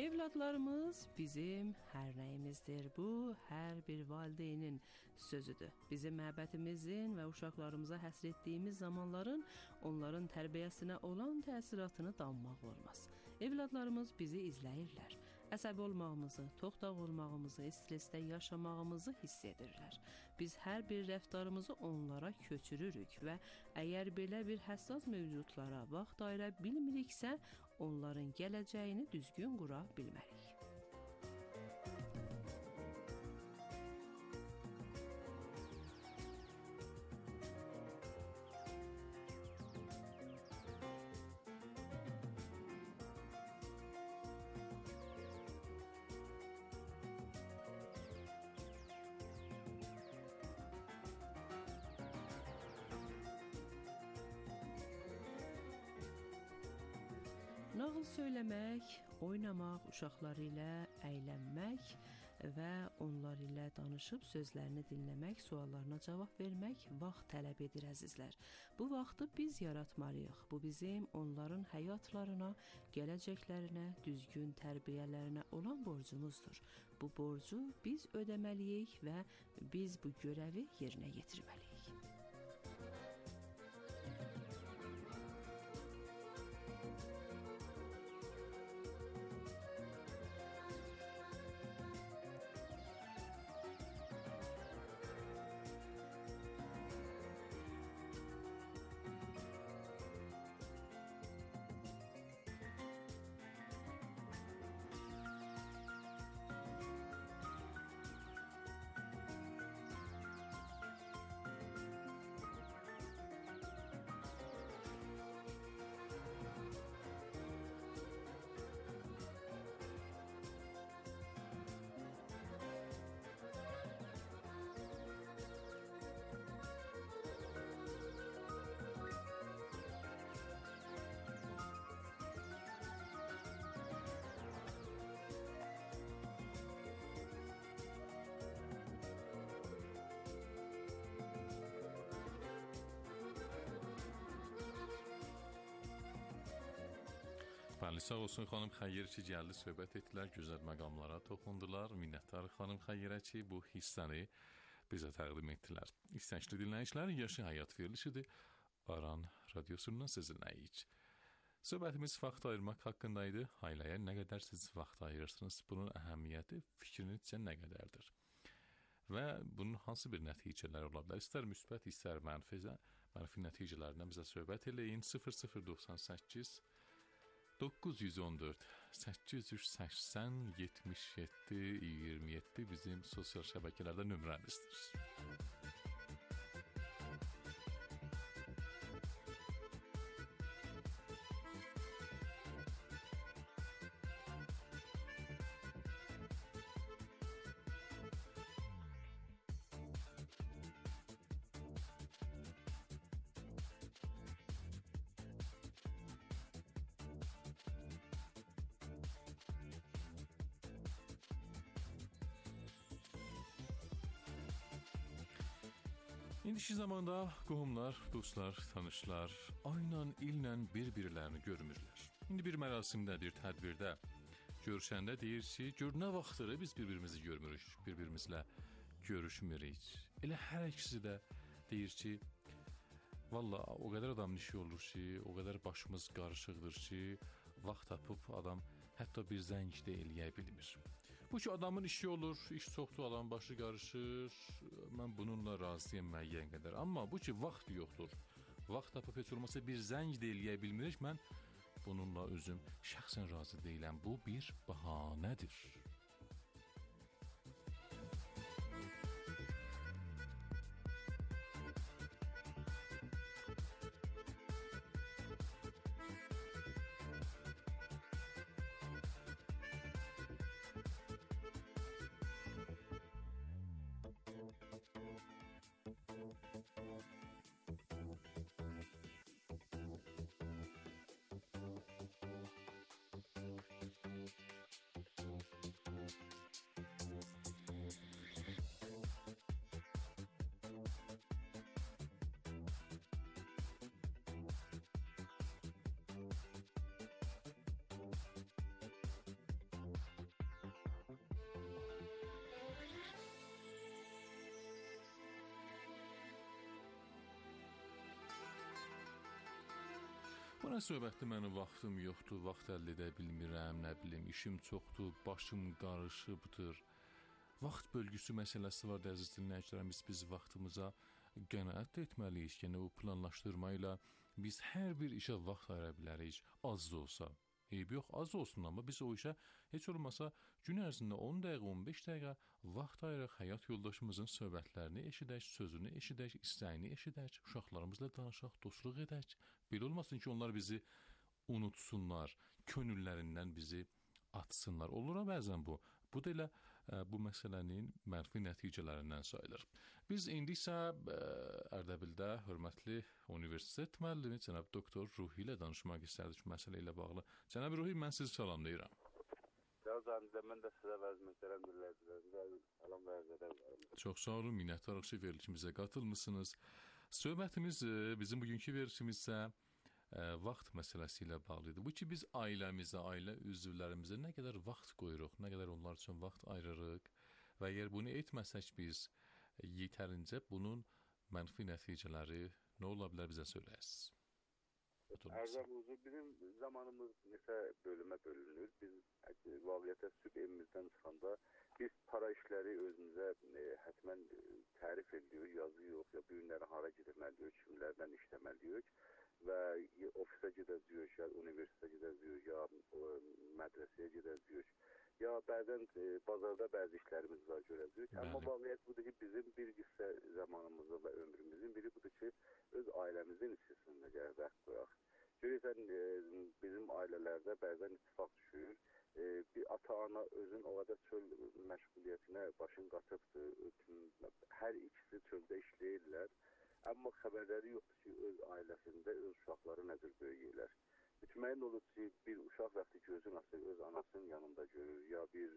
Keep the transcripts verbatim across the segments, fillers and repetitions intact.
Evladlarımız bizim hər nəyimizdir. Bu, hər bir valideynin sözüdür. Bizim məhəbbətimizin və uşaqlarımıza həsr etdiyimiz zamanların onların tərbiyəsinə olan təsiratını danmaq olmaz. Evladlarımız bizi izləyirlər. Əsəbi olmağımızı, toxtaq olmağımızı, stressdə yaşamağımızı hiss edirlər. Biz hər bir rəftarımızı onlara köçürürük və əgər belə bir həssas mövcudlara vaxt ayıra bilmiriksə, onların gələcəyini düzgün qura bilmərik. Nağıl söyləmək, oynamaq, uşaqları ilə əylənmək və onlar ilə danışıb sözlərini dinləmək, suallarına cavab vermək vaxt tələb edir əzizlər. Bu vaxtı biz yaratmalıyıq. Bu bizim onların həyatlarına, gələcəklərinə, düzgün tərbiyələrinə olan borcumuzdur. Bu borcu biz ödəməliyik və biz bu görəvi yerinə yetirməliyik. Bəli, sağ olsun xanım Xəyyirçi gəldi, söhbət etdilər, gözəl məqamlara toxundular. Minnətdarıq xanım Xəyyirçi bu hissəni bizə təqdim etdilər. İstəkli dinləyicilər, Yaşı Həyat verilişidir. Aran radiosundan sizinləyik. Söhbətimiz vaxt ayırmaq haqqındaydı. Ailəyə nə qədər siz vaxt ayırırsınız? Bunun əhəmiyyəti fikrinizcə nə qədərdir? Və bunun hansı bir nəticələri ola bilər? İstər müsbət, istər mənfi, mənfi nəticələrindən bizə söhbət eləyin. sıfır sıfır doxsan səkkiz doqquz yüz on dörd səkkiz yüz səksən yetmiş yeddi iyirmi yeddi bizim sosial şəbəkələrdə nömrəmizdir. İndiki zamanda qohumlar, dostlar, tanışlar ayla, illə bir-birlərini görmürlər. İndi bir mərasimdədir, tədbirdə görüşəndə deyir ki, gör nə vaxtdır biz bir-birimizi görmürük, bir-birimizlə görüşmürük. Elə hər ikisi də deyir ki, valla o qədər adam işi olur ki, o qədər başımız qarışıqdır ki, vaxt tapıb adam hətta bir zəng də eləyə bilmir. Bu ki, adamın işi olur, iş çoxdur, adam başı qarışır, mən bununla razıyam müəyyən qədər. Amma bu ki, vaxt yoxdur, vaxt tapıb heç olmasa bir zəng də eləyə bilmirik, mən bununla özüm şəxsən razı deyiləm. Bu bir bəhanədir. Bu nə söhbətdir, mənim vaxtım yoxdur, vaxt əldə edə bilmirəm, nə bilim, işim çoxdur, başım qarışıbdır. Vaxt bölgüsü məsələsi var, əziz dinləyicilərimiz, biz vaxtımıza qənaət etməliyik. Yəni, o planlaşdırma ilə biz hər bir işə vaxt ayıra bilərik, az da olsa. Eyb yox, az olsun, amma biz o işə heç olmasa gün ərzində on dəqiqə, on beş dəqiqə vaxt ayıraq, həyat yoldaşımızın söhbətlərini eşidək, sözünü eşidək, istəyini eşidək, uşaqlarımızla danışaq, dostluq edək. Belə olmasın ki, onlar bizi unutsunlar, könüllərindən bizi atsınlar. Olur bəzən bu. Bu da elə ə, bu məsələnin mənfi nəticələrindən sayılır. Biz indi isə ə, Ərdəbildə hörmətli universitet müəllimi cənab doktor Ruhi ilə danışmaq istərdik məsələ ilə bağlı. Cənab Ruhi, mən sizi salamlayıram. Mən də sizə vəz mühtərəm dinləyicilərimizə salam vəz edirəm. Çox sağ olun, minnətdarıq ki, verilişimizə qatılmısınız. Söhbətimiz, bizim bugünkü verilişimiz isə vaxt məsələsi ilə bağlıdır. Bu ki, biz ailəmizə, ailə üzvlərimizə nə qədər vaxt qoyuruq, nə qədər onlar üçün vaxt ayırırıq və əgər bunu etməsək biz yetərincə bunun mənfi nəticələri nə ola bilər bizə söyləyəsiniz? Ərzəm huzur, bizim zamanımız neçə bölümə bölünür. Biz vaqiyyətə süb evimizdən çıxanda biz para işləri özümüzə e, hətmən tərif edirik, yazıyıq, ya bu günləri hara gedilməliyik, kimlərdən işləməliyik və ofisə gedəcəyik, ya universitetə gedəcəyik, ya o, mədrəsəyə gedəcəyik, ya bəzən e, bazarda bəzi işlərimiz var görəcəyik. Amma vaqiyyət budur ki, bizim bir qısa zamanımızda və ömrümüzün biri budur ki, öz ailəmizin içərisində gəlib vaxt qoyaq. Görürsən, e, bizim ailələrdə bəzən ittifaq düşür. E, bir ata-ana özün o qədər çöl məşğuliyyətinə başın qatıbdır. Hər ikisi çöldə işləyirlər. Amma xəbərləri yoxdur ki, öz ailəsində öz uşaqları necə böyüyürlər. Mütməyin olur ki, bir uşaq vaxtı gözün açıq öz anasının yanında görür, ya bir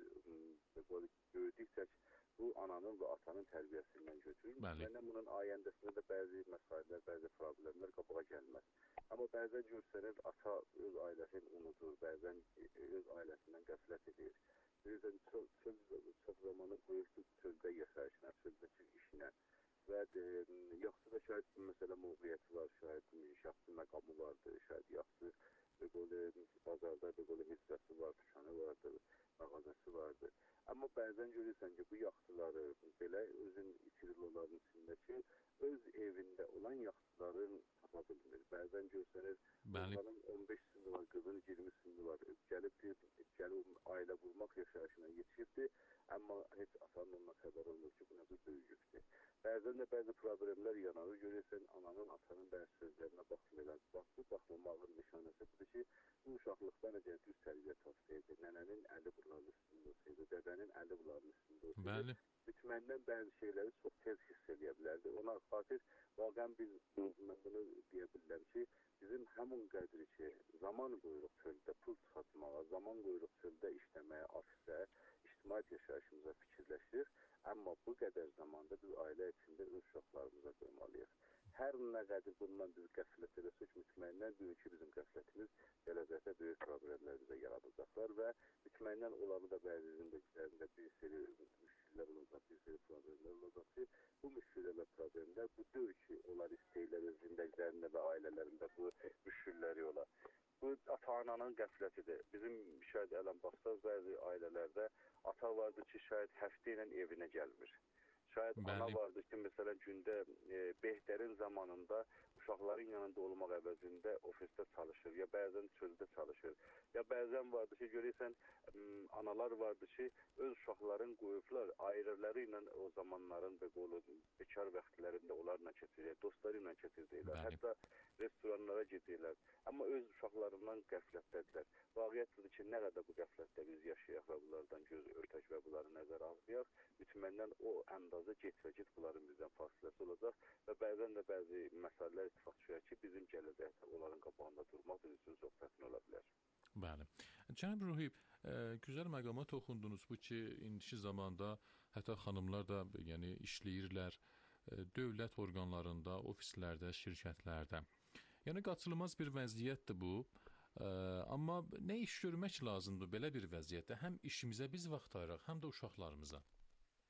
böyüdükcə bu ananın və atanın tərbiyəsindən götürür. Mütməyindən bunun ayəndəsində də bəzi məsələlər, bəzi problemlər qabağa gəlməz. Amma bəzən görsənir, ata öz ailəsini unudur, bəzən öz ailəsindən qəflət edir. Bəzən çox, çox, çox zamanı qoyurdu çöldə yaşayışına, çöldəki işinə və de, yaxşı da şahid məsələ mövqeyyəti var, şahid şəxsi məqamı vardır, şahid yaxşı böyle, bazarda böyle hissəsi var, dükkanı vardır, mağazası vardır. Amma bəzən görürsən ki, bu yaxşıları belə özün itirilirlərin içindəki öz evində olan yaxşıların tapa bilmir. Bəzən görsənir, onların on beş sındı var, qızın iyirmi sındı var, gəlib, gəlib ailə qurmaq yaşayışına yetişibdir, amma heç atanın onunla xəbər olmur ki, bu necə böyüyübdür. Bəzən də bəzi problemlər yanarır, görürsən, ananın, atanın bəzi sözlərinə baxmayırlar. Bax, bu baxmamağın nişanəsi budur ki, bu uşaqlıqda necə düz tərbiyə tapsaydı, nənənin əli bunların üstündə olsaydı, dədənin əli bunların üstündə olsaydı. Bəli. Bütməndən bəzi şeyləri çox tez hiss edə bilərdi. Ona xatir, vaqən biz, mən bunu deyə bilirəm ki, bizim həmin qədri ki, zaman qoyuruq çöldə pul çıxartmağa, zaman qoyuruq çöldə işləməyə, ofisə, ictimaiyyət yaşayışımıza fikirləşirik. Amma bu qədər zamanda biz ailə içində öz uşaqlarımıza qoymalıyıq. Hər nə qədər bundan biz qəflət edəsik, mütməyindən bugünkü bizim qəflətimiz gələcəkdə böyük problemlər bizə yaradacaqlar və mütməyindən olanı da bəzi zindəkilərində bir seri müşkillər olacaq, bir seri problemlər olacaq ki, bu müşkillər və problemlər bu deyil ki, onlar istəyirlər öz zindəkilərində və ailələrində bu müşkilləri olar. Bu ata-ananın qəflətidir. Bizim şahid ələm baxsaq, bəzi ailələrdə ata vardır ki, şahid həftə ilə evinə gəlmir. Şahid Bəli. Ana vardır ki, məsələn, gündə e, Behdərin zamanında uşaqların yanında olmaq əvəzində ofisdə çalışır, ya bəzən çöldə çalışır. Ya bəzən vardır ki, görürsən, analar vardır ki, öz uşaqların qoyublar, ayrıları ilə o zamanların və qolu bekar vaxtlərində onlarla keçirir, dostları ilə keçirirlər, hətta restoranlara gedirlər. Amma öz uşaqlarından qəflətdədirlər. Vaqiyyətdir ki, nə qədər bu qəflətdə biz yaşayaq və bunlardan göz örtək və bunları nəzərə almayaq, bütməndən o əndazə get-və-get bunların bizdən fasiləsi olacaq və bəzən də bəzi məsələlər ittifaq düşər ki, bizim gələcəkdə onların qabağında durmaq bizim üçün çox çətin ola bilər. Bəli. Cənab Ruhi, e, gözəl məqama toxundunuz. Bu ki, indiki zamanda hətta xanımlar da yəni işləyirlər e, dövlət orqanlarında, ofislərdə, şirkətlərdə. Yəni qaçılmaz bir vəziyyətdir bu. E, amma nə iş görmək lazımdır belə bir vəziyyətdə? Həm işimizə biz vaxt ayıraq, həm də uşaqlarımıza.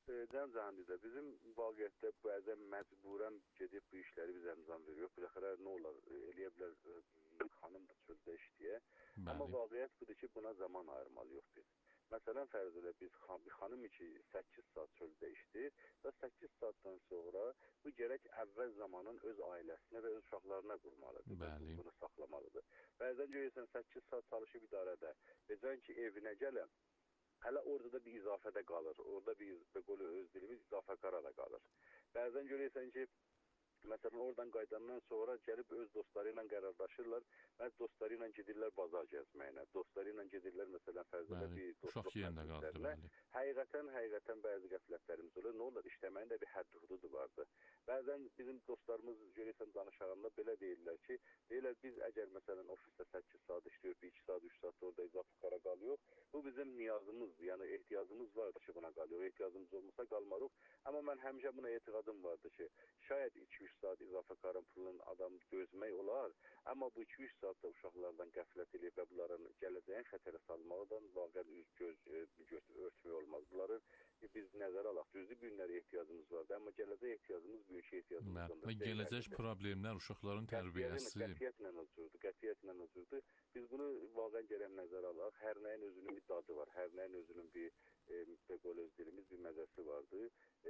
Cəmcəmizdə bizim vaqiətdə bəzən məcburən gedib bu işləri biz əmzam veriyor. Biləxərə nə olar, eləyə bilər xanım da çöldə işləyə. Amma vaqiət budur ki, buna zaman ayırmalıyıq biz. Məsələn, fərz elə biz bir xanım ki, səkkiz saat çöldə işləyir və səkkiz saatdan sonra bu gərək əvvəl zamanın öz ailəsinə və öz uşaqlarına qurmalıdır. Bəli. Bunu saxlamalıdır. Bəzən görürsən səkkiz saat çalışıb idarədə. Deyəcəksən ki, evinə gələm. Hələ orada da bir izafədə qalır. Orada bir, belə öz dilimiz izafəkara da qalır. Bəzən görürsən ki, məsələn, oradan qaydandan sonra gəlib öz dostları ilə qərarlaşırlar və dostları ilə gedirlər bazar gəzməyinə. Dostları ilə gedirlər, məsələn, fərzələ bir dostluq məclislərinə. Həqiqətən, həqiqətən bəzi qəflətlərimiz olur. Nə olur? İşləməyin də bir həddi hududu vardır. Bəzən bizim dostlarımız görürsən danışağında belə deyirlər ki, deyirlər biz əgər məsələn ofisdə səkkiz saat işləyir, iki saat, üç saat orada izafəkara qalıyor. Bu bizim niyazımızdır, yəni ehtiyacımız vardır ki, buna qalıyor. Ehtiyacımız olmasa qalmarıq. Amma mən həmişə buna etiqadım vardır ki, şayət iki üç saat izafəkarın pulunu adam gözmək olar, amma bu iki üç saatda uşaqlardan qəflət edib və bunların gələcəyin xətərə salmaqdan vaqəən göz, göz örtmək olmaz. Bunları biz nəzərə alaq. Düzdür, bu günlərə ehtiyacımız vardır, amma gələcək ehtiyacımız bugünkü ehtiyacımızdan da. Gələcək problemlər uşaqların tərbiyəsi. Qətiyyətlə özürdür, qətiyyətlə özürdür. Biz bunu vaqəən gərək nəzərə alaq. Hər nəyin özünün bir dadı var, hər nəyin özünün bir belə öz dilimiz bir məzəsi vardır.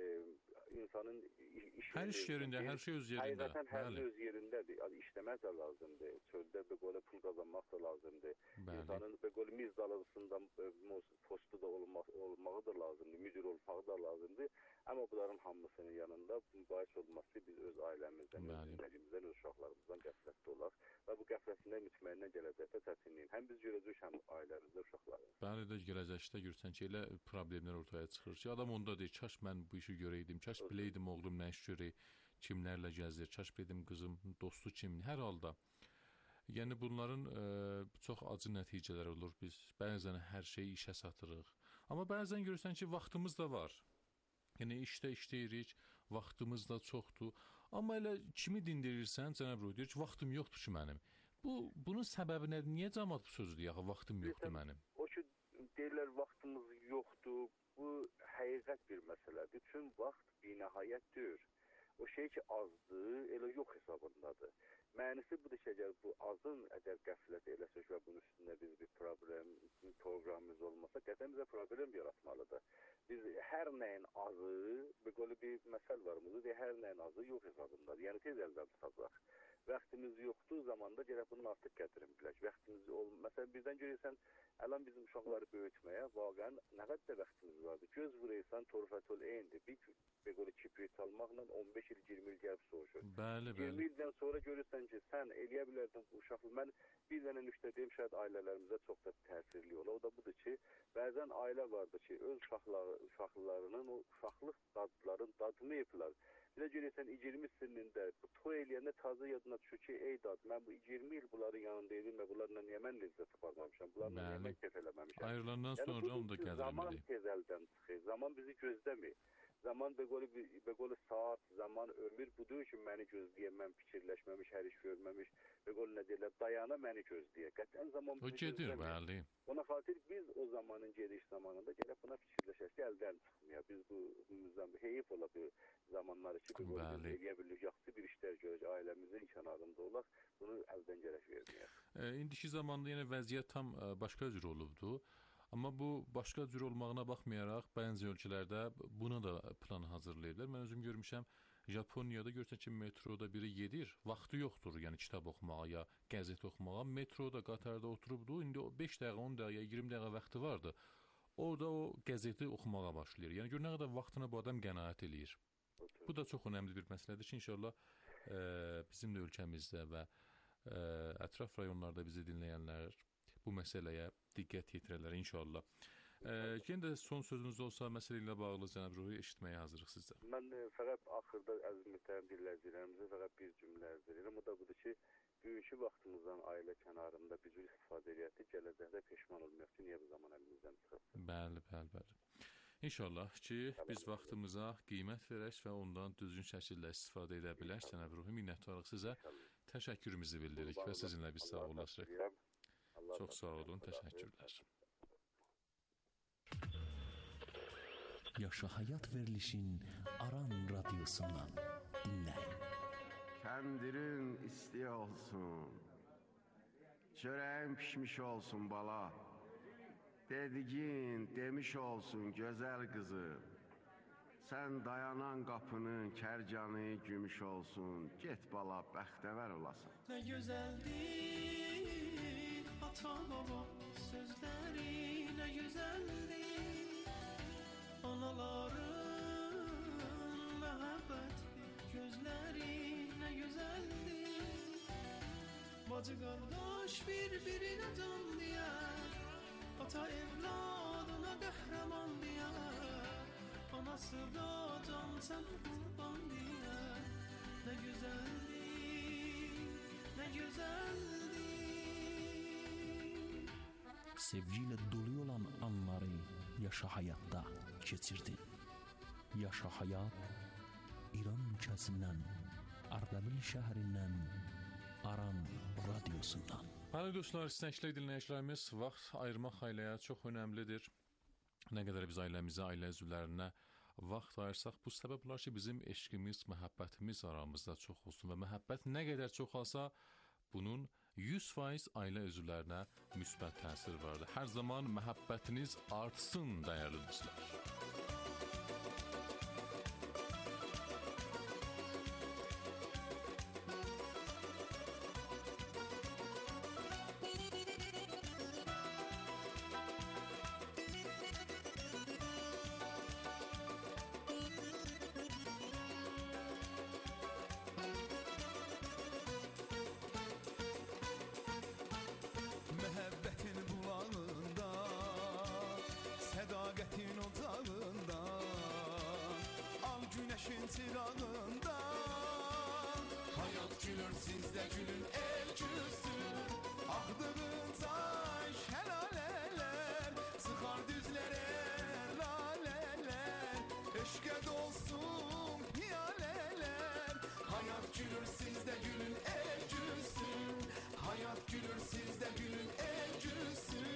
İnsanın iş hər iş yerində, hər şey öz yerində. Həqiqətən hər şey öz yerindədir. Yəni işləmək də lazımdır. Çöldə belə pul qazanmaq da lazımdır. İnsanın belə miz dalğısından postu da olmaq, olmağı da lazımdır. Müdür olmağı da lazımdır. Amma bunların hamısının yanında mübahisə olması biz öz ailəmizdən, öz dinləyimizdən, öz uşaqlarımızdan qəflətdə olaq və bu qəfləsindən mütməyindən gələcəkdə çətinliyin. Həm biz görəcəyik, həm ailəmizdə, uşaqlarımız. Bəli də gələcəkdə görsən ki, elə problemlər ortaya çıxır ki, adam onda deyir, kaş mən bu işi görəydim, kaş biləydim oğlum nə iş görək, kimlərlə gəzir, kaş biləydim qızım, dostu kimdir, hər halda. Yəni bunların ə, çox acı nəticələri olur. Biz bəzən hər şeyi işə satırıq. Amma bəzən görürsən ki, vaxtımız da var. Yəni işdə işləyirik, vaxtımız da çoxdur. Amma elə kimi dindirirsən, cənab Ruh, deyir ki, vaxtım yoxdur ki mənim. Bu, bunun səbəbi nədir? Niyə cəmaət bu sözü deyir, vaxtım yoxdur mənim? O ki, deyirlər, vaxtımız yoxdur. Bu həqiqət bir məsələdir. Üçün vaxt binəhayətdir. O şey ki, azdır, elə yox hesabındadır. Mənisi budur ki, əgər bu azın, əgər qəflət eləsək və bunun üstündə biz bir problem, proqramımız olmasa, qəflət bizə problem yaratmalıdır. Biz hər nəyin azı, belə bir məsəl var, hər nəyin azı yox hesabındadır. Yəni, tez əldən tutacaq. Vaxtımız yoxdur, zamanda gələk bunun artıq qədirini bilək. Vaxtımız olmaz. Məsələn, birdən görürsən, əlan bizim uşaqları böyütməyə, vaqəən nə qədər vaxtımız vardır. Göz vuruysan, torfətol eynidir. Bir belə kibrit almaqla on beş il, iyirmi il gəlib soğuşur. Bəli, bəli. iyirmi ildən sonra görürsən ki, sən eləyə bilərdin bu uşaqlı. Mən bir dənə nüqtə deyim, şayad ailələrimizə çox da təsirli ola. O da budur ki, bəzən ailə vardır ki, öz uşaqları, uşaqlarının o uşaqlıq dadların dadını yapılar. Bir də görürsən, iyirmi sinində toy eləyəndə taze yadına düşür ki, ey dad, mən bu iyirmi il bunların yanında edim və bunlarla niyə mən lezzət aparmamışam, bunlarla niyə mən kef eləməmişəm. Ayrılandan sonra yəni, onu da gəzirəm. Zaman tez əldən çıxır, zaman bizi gözləmir. Zaman bəqolı saat, zaman, ömür budur ki, məni gözləyə, mən fikirləşməmiş, hər iş görməmiş, bəqolı nə deyirlər, dayana məni gözləyə. Qətən zaman bizi gedir, bəli. Ona xatir biz o zamanın gediş zamanında gələk buna fikirləşək ki, əldən çıxmıyor. Biz bu, bu heyif ola bir zamanları ki, bəqolı biz eləyə bilirik, yaxşı bir işlər görək, ailəmizin kənarında olaq, bunu əldən gərək verməyək. E, indiki zamanda yenə vəziyyət tam başqa cür olubdur. Amma bu başqa cür olmağına baxmayaraq, bəzi ölkələrdə buna da plan hazırlayırlar. Mən özüm görmüşəm, Japoniyada görsən ki, metroda biri gedir, vaxtı yoxdur, yəni kitab oxumağa ya qəzet oxumağa. Metroda, qatarda oturubdu, indi o beş dəqiqə, on dəqiqə, iyirmi dəqiqə vaxtı vardı. Orada o qəzeti oxumağa başlayır. Yəni gör nə qədər vaxtına bu adam qənaət eləyir. Bu da çox önəmli bir məsələdir ki, inşallah e, bizim də ölkəmizdə və e, ətraf rayonlarda bizi dinləyənlər bu məsələyə diqqət yetirərlər inşallah. E, yenə də son sözünüz olsa məsələ ilə bağlı cənab Ruhi eşitməyə hazırıq sizdən. Mən e, fəqət axırda əziz mühtərəm dinləyicilərimizə fəqət bir cümlə ərz edirəm. O da budur ki, bugünkü vaxtımızdan ailə kənarında biz istifadə edək, gələcəkdə peşman olmayaq ki, niyə bu zaman əlimizdən çıxıb. Bəli, bəli, bəli. İnşallah ki, biz vaxtımıza qiymət verək və ondan düzgün şəkildə istifadə edə bilək. Cənab Ruhi, minnətdarıq sizə. Təşəkkürümüzü bildiririk və sizinlə biz sağollaşırıq. Çox sağ olun, təşəkkürlər. Yaşa Hayat verilişin Aran Radyosu'ndan dinleyin. Kəndirin isti olsun, çörəyin pişmiş olsun bala. Dediğin demiş olsun güzel kızı. Sen dayanan kapının kercanı gümüş olsun. Get bala bəxtəvər olasın. Ne güzeldir ata baba sözleri, ne güzeldir anaların məhəbbəti gözleri, ne güzeldir bacı qardaş bir-birinə can deyər, ata evladına qəhrəman deyər, anası da can sən qurban deyər. Ne güzeldir, ne güzeldir. Sevgiyle dolu olan anları Yaşa Hayat'ta geçirdin. Yaşa Hayat, İran ülkəsindən, Ardabil şəhərindən, Aran Radyosu'ndan. Bəli dostlar, istəkli dinləyicilərimiz, vaxt ayırmaq ailəyə çox önəmlidir. Nə qədər biz ailəmizə, ailə üzvlərinə vaxt ayırsaq, bu səbəb olar ki, bizim eşqimiz, məhəbbətimiz aramızda çox olsun və məhəbbət nə qədər çoxalsa, bunun yüz faiz ailə üzvlərinə müsbət təsir vardır. Hər zaman məhəbbətiniz artsın, dəyərli dostlar. Məhəbbətin bulağında, sədaqətin ocağında, al günəşin çırağında, hayat gülür, siz də gülün, el gülsün. Axdığın çay şəlalələr, sıxar düzlərə lalələr, eşqə dolsun piyalələr. Hayat gülür, siz də gülün, el gülsün. Hayat gülür, siz də gülün, el gülsün.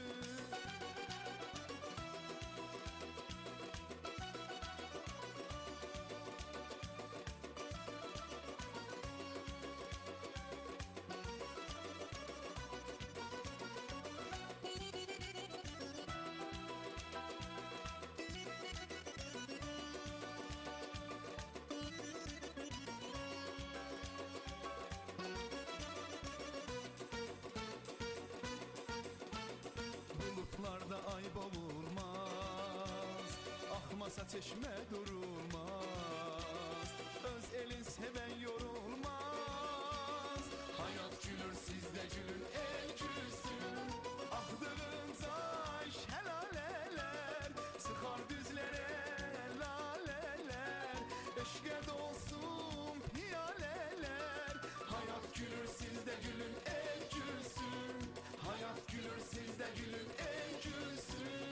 Bulutlarda ay boğulmaz, akmasa çeşme durulmaz, öz elin seven yorulmaz. Hayat gülür, siz de gülün, el gülsün. Axdığınca şəlalələr, sıxar düzlərə lalələr, eşqə dolsun piyalələr. Hayat gülür, siz de gülün, el gülsün. Hayat gülür, siz de gülün, el gülsün.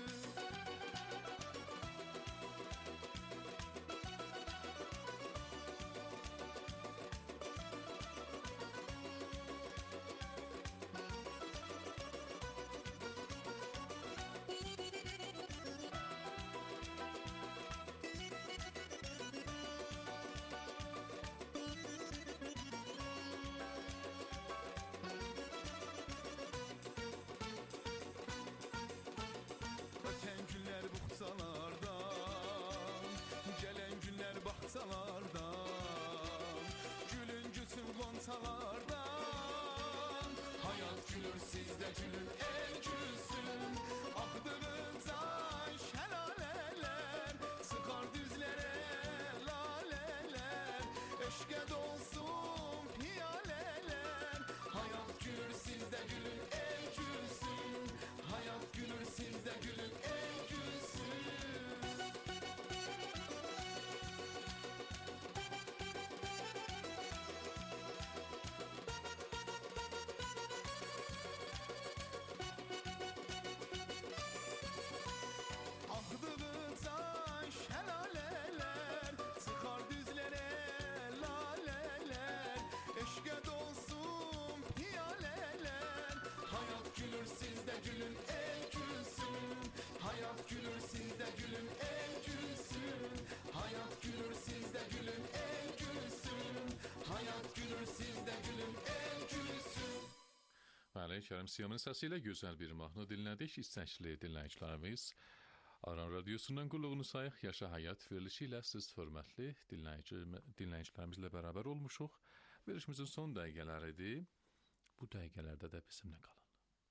Öten günler buxtalardan, gelen günler bahçalardan, gülün gülsün qonçalardan. Hayat gülür, siz de gülün, el gülsün. Axdığınca şəlalələr, sıxar düzlərə lalələr, eşqə dolsun piyalələr. Hayat gülür, siz de gülün, el gülsün. Hayat gülür, siz de gülün, el gülsün. Kərim Siyamın səsi ilə gözəl bir mahnı dinlədik. İstəkli dinləyicilərimiz Aran Radiosundan qulluğunu sayıq. Yaşa Həyat verilişi ilə siz hörmətli dinləyici, dinləyicilərimizlə bərabər olmuşuq. Verilişimizin son dəqiqələridir. Bu dəqiqələrdə də bizimlə qalın.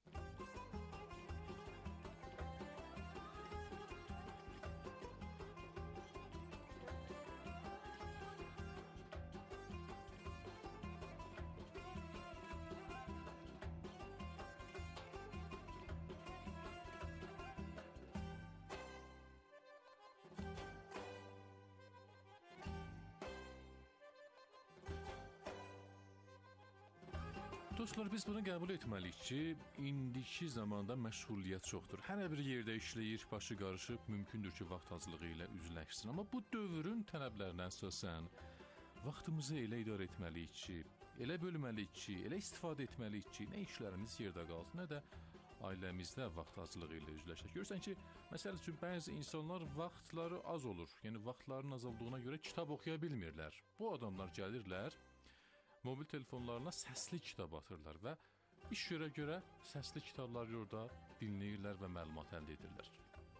Dostlar, biz bunu qəbul etməliyik ki, indiki zamanda məşğuliyyət çoxdur. Hər bir yerdə işləyir, başı qarışıb, mümkündür ki, vaxt azlığı ilə üzləşsin. Amma bu dövrün tələblərinə əsasən vaxtımızı elə idarə etməliyik ki, elə bölməliyik ki, elə istifadə etməliyik ki, nə işlərimiz yerdə qalsın, nə də ailəmizdə vaxt azlığı ilə üzləşək. Görürsən ki, məsəl üçün bəzi insanlar vaxtları az olur. Yəni vaxtlarının az olduğuna görə kitab oxuya bilmirlər. Bu adamlar gəlirlər, mobil telefonlarına səsli kitab atırlar və iş görə-görə səsli kitabları orada dinləyirlər və məlumat əldə edirlər.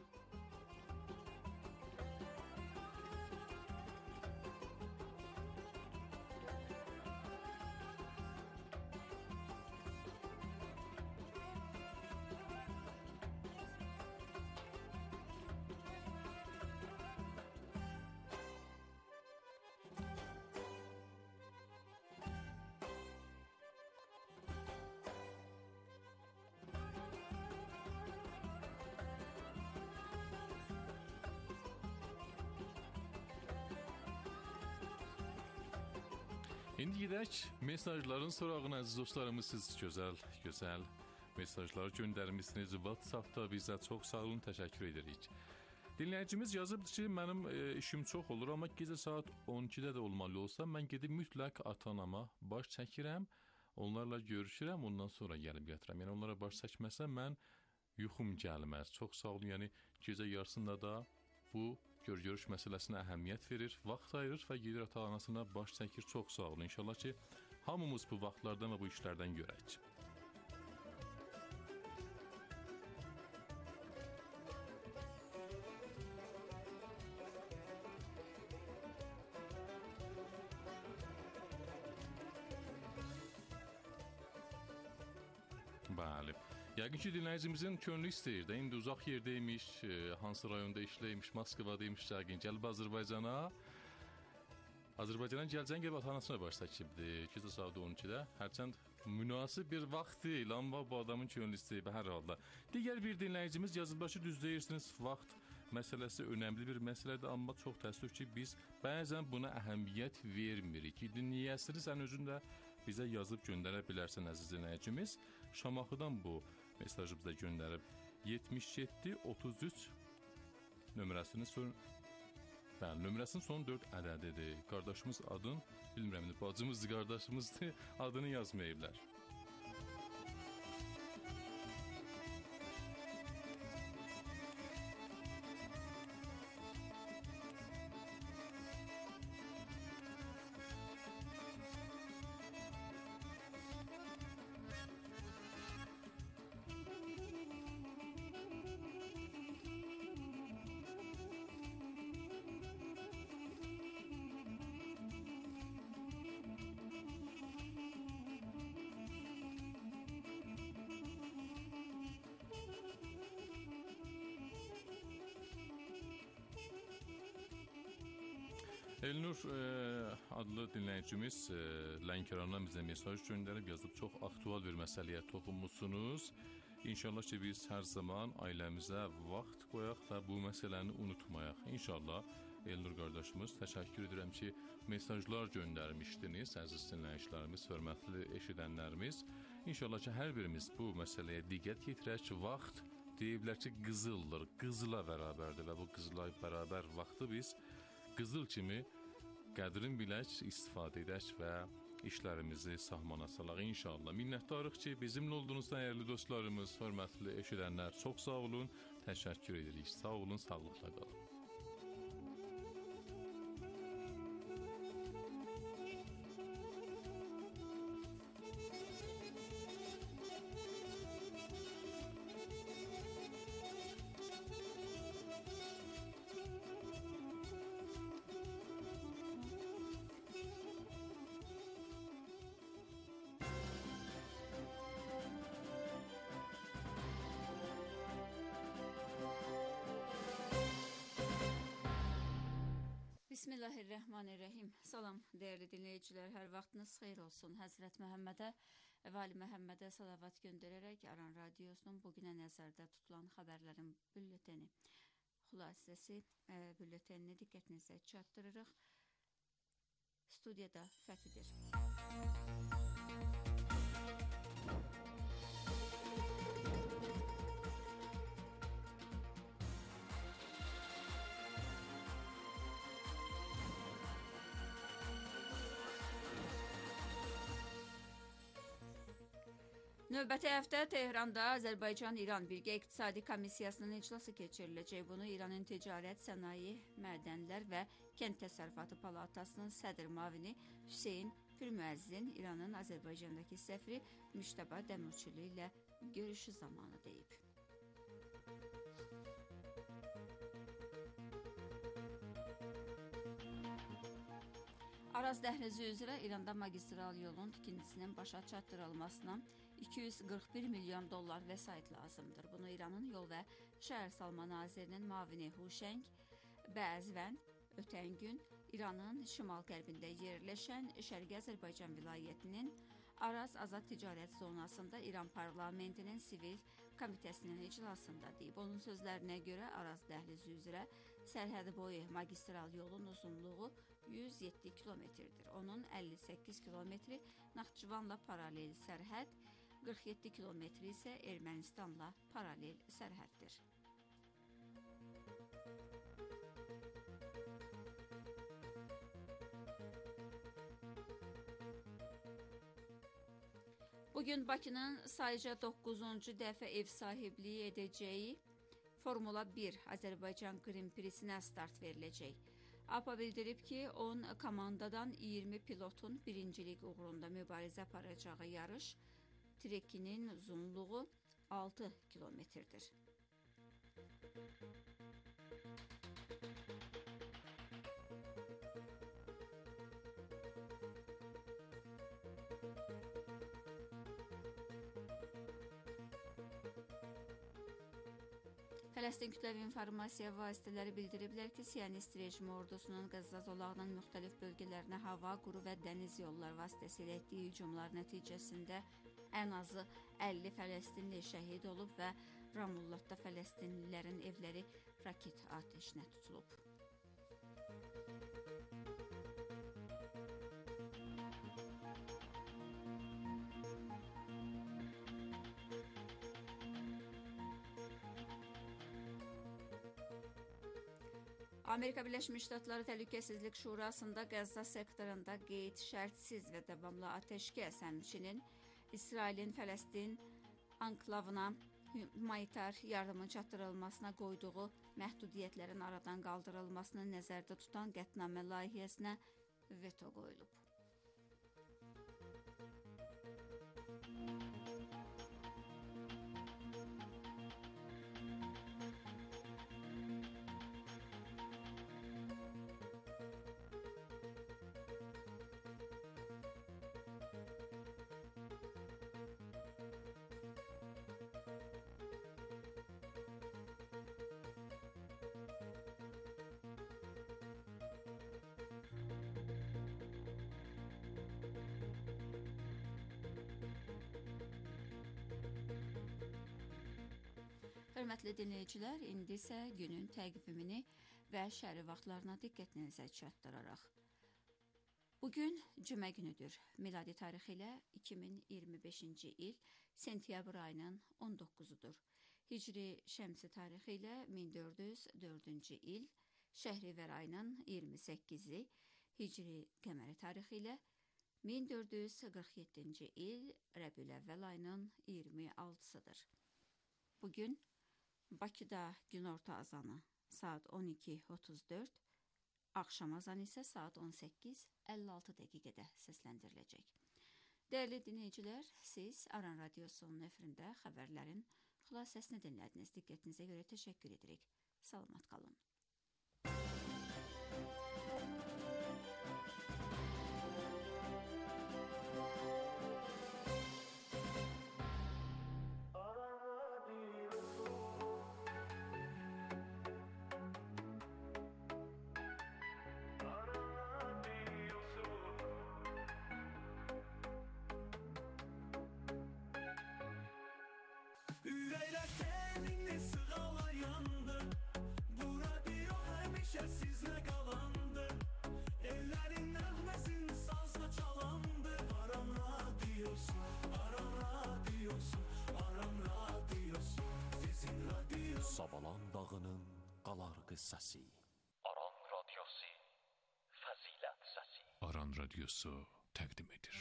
İndi gedək mesajların sorağına, əziz dostlarımız, siz gözəl, gözəl mesajlar göndərmişsiniz. WhatsAppda bizə çox sağ olun, təşəkkür edirik. Dinləyicimiz yazıbdır ki, mənim e, işim çox olur, amma gecə saat on ikidə də olmalı olsa, mən gedib mütləq ata-anama baş çəkirəm, onlarla görüşürəm, ondan sonra gəlib gətirəm. Yəni onlara baş çəkməsəm mən yuxum gəlməz. Çox sağ olun, yəni gecə yarısında da bu gör-görüş məsələsinə əhəmiyyət verir, vaxt ayırır və gedir ata-anasına baş çəkir. Çox sağ olun. İnşallah ki, hamımız bu vaxtlardan və bu işlərdən görək. Bəli. Yəqin ki, dinləyicimizin könlü istəyir də, indi uzaq yerdəymiş, hansı rayonda işləymiş, Moskvadaymış, yəqin gəlib Azərbaycana. Azərbaycana gələcən gəlib ata-anasına baş çəkibdir, gecə saat on ikidə. Hərçənd münasib bir vaxt deyil, amma bu adamın könlü istəyir hər halda. Digər bir dinləyicimiz yazıblar ki, düz deyirsiniz, vaxt məsələsi önəmli bir məsələdir, amma çox təəssüf ki, biz bəzən buna əhəmiyyət vermirik. Dinləyəsiniz, sən özün də bizə yazıb göndərə bilərsən, əziz dinləyicimiz. Şamaxıdan bu mesajı bizə göndərib. yetmiş yeddi otuz üç nömrəsinin son bəli, nömrəsinin son dörd ədədidir. Qardaşımız adın, bilmirəm, bacımızdır, qardaşımızdır, adını yazmayıblar. Elnur e, adlı dinləyicimiz e, Lənkərandan bizə mesaj göndərib, yazıb, çox aktual bir məsələyə toxunmusunuz. İnşallah ki, biz hər zaman ailəmizə vaxt qoyaq və bu məsələni unutmayaq. İnşallah, Elnur qardaşımız, təşəkkür edirəm ki, mesajlar göndərmişdiniz, əziz dinləyicilərimiz, hörmətli eşidənlərimiz. İnşallah ki, hər birimiz bu məsələyə diqqət yetirək. Vaxt deyiblər ki, qızıldır, qızıla bərabərdir və bu qızıla bərabər vaxtı biz qızıl kimi qədrin bilək, istifadə edək və işlərimizi sahmana salaq inşallah. Minnətdarıq ki, bizimlə olduğunuz dəyərli dostlarımız, hörmətli eşidənlər, çox sağ olun, təşəkkür edirik. Sağ olun, sağlıqla qalın. Bismillahirrahmanirrahim. Salam değerli dinleyiciler, hər vaxtınız xeyir olsun. Həzrət Məhəmmədə və Ali Məhəmmədə salavat göndərərək Aran Radiosunun bugünə nəzərdə tutulan xəbərlərin bülleteni, xülasəsi e, bülletenini diqqətinizə çatdırırıq. Studiyada Fəthidir. Növbəti həftə Tehranda Azərbaycan-İran Birgə İqtisadi Komissiyasının iclası keçiriləcək. Bunu İranın Ticarət, Sənaye, Mədənlər və Kənd Təsərrüfatı Palatasının sədr müavini Hüseyn Pürmüəzzin İranın Azərbaycandakı səfiri Müştəba Dəmirçili ilə görüşü zamanı deyib. Araz dəhlizi üzrə İranda magistral yolun tikintisinin başa çatdırılmasına iki yüz qırx bir milyon dollar vəsait lazımdır. Bunu İranın Yol və Şəhərsalma Nazirinin müavini Huşəng Bəzvən ötən gün İranın şimal-qərbində yerləşən Şərqi Azərbaycan vilayətinin Araz Azad Ticarət Zonasında İran Parlamentinin Sivil Komitəsinin iclasında deyib. Onun sözlərinə görə Araz dəhlizi üzrə sərhədi boyu magistral yolun uzunluğu yüz yeddi kilometrdir. Onun əlli səkkiz kilometri Naxçıvanla paralel sərhəd, qırx yeddi kilometri isə Ermənistanla paralel sərhəddir. Bugün Bakının sayca doqquzuncu dəfə ev sahibliyi edəcəyi Formula bir Azərbaycan Qrim Prisinə start veriləcək. A P A bildirib ki, on komandadan iyirmi pilotun birincilik uğrunda mübarizə aparacağı yarış trekinin uzunluğu altı kilometrdir. Fələstin kütləvi informasiya vasitələri bildiriblər ki, Siyonist rejimi ordusunun Qəzza zolağının müxtəlif bölgələrinə hava, quru və dəniz yollar vasitəsilə etdiyi hücumlar nəticəsində ən azı əlli Fələstinli şəhid olub və Ramullatda Fələstinlilərin evləri raket atəşinə tutulub. Amerika Birləşmiş Ştatları Təhlükəsizlik Şurasında Qəzza sektorunda qeyd, şərtsiz və davamlı atəşkəs, həmçinin İsrailin Fələstin anklavına humanitar yardımın çatdırılmasına qoyduğu məhdudiyyətlərin aradan qaldırılmasını nəzərdə tutan qətnamə layihəsinə veto qoyulub. Hörmətli dinləyicilər, indi isə günün təqvimini və şəhəri vaxtlarına diqqətinizə çatdıraraq. Bugün cümə günüdür. Miladi tarixi ilə iki min iyirmi beşinci il sentyabr ayının on doqquzudur. Hicri şəmsi tarixi ilə min dörd yüz dördüncü il Şəhrivər ayının iyirmi səkkizi, Hicri qəməri tarixi ilə min dörd yüz qırx yeddinci il Rəbiül-əvvəl ayının iyirmi altısıdır. Bugün Bakıda günorta azanı saat on iki otuz dörd, axşam azanı isə saat on səkkiz əlli altı dəqiqədə səsləndiriləcək. Dəyərli dinləyicilər, siz Aran Radiosunun efirində xəbərlərin xülasəsini dinlədiniz. Diqqətinizə görə təşəkkür edirik. Salamat qalın. Aran Savalan dağının qalar qıssası. Aran radyosu fəzilət səsi. Aran radyosu təqdim edir.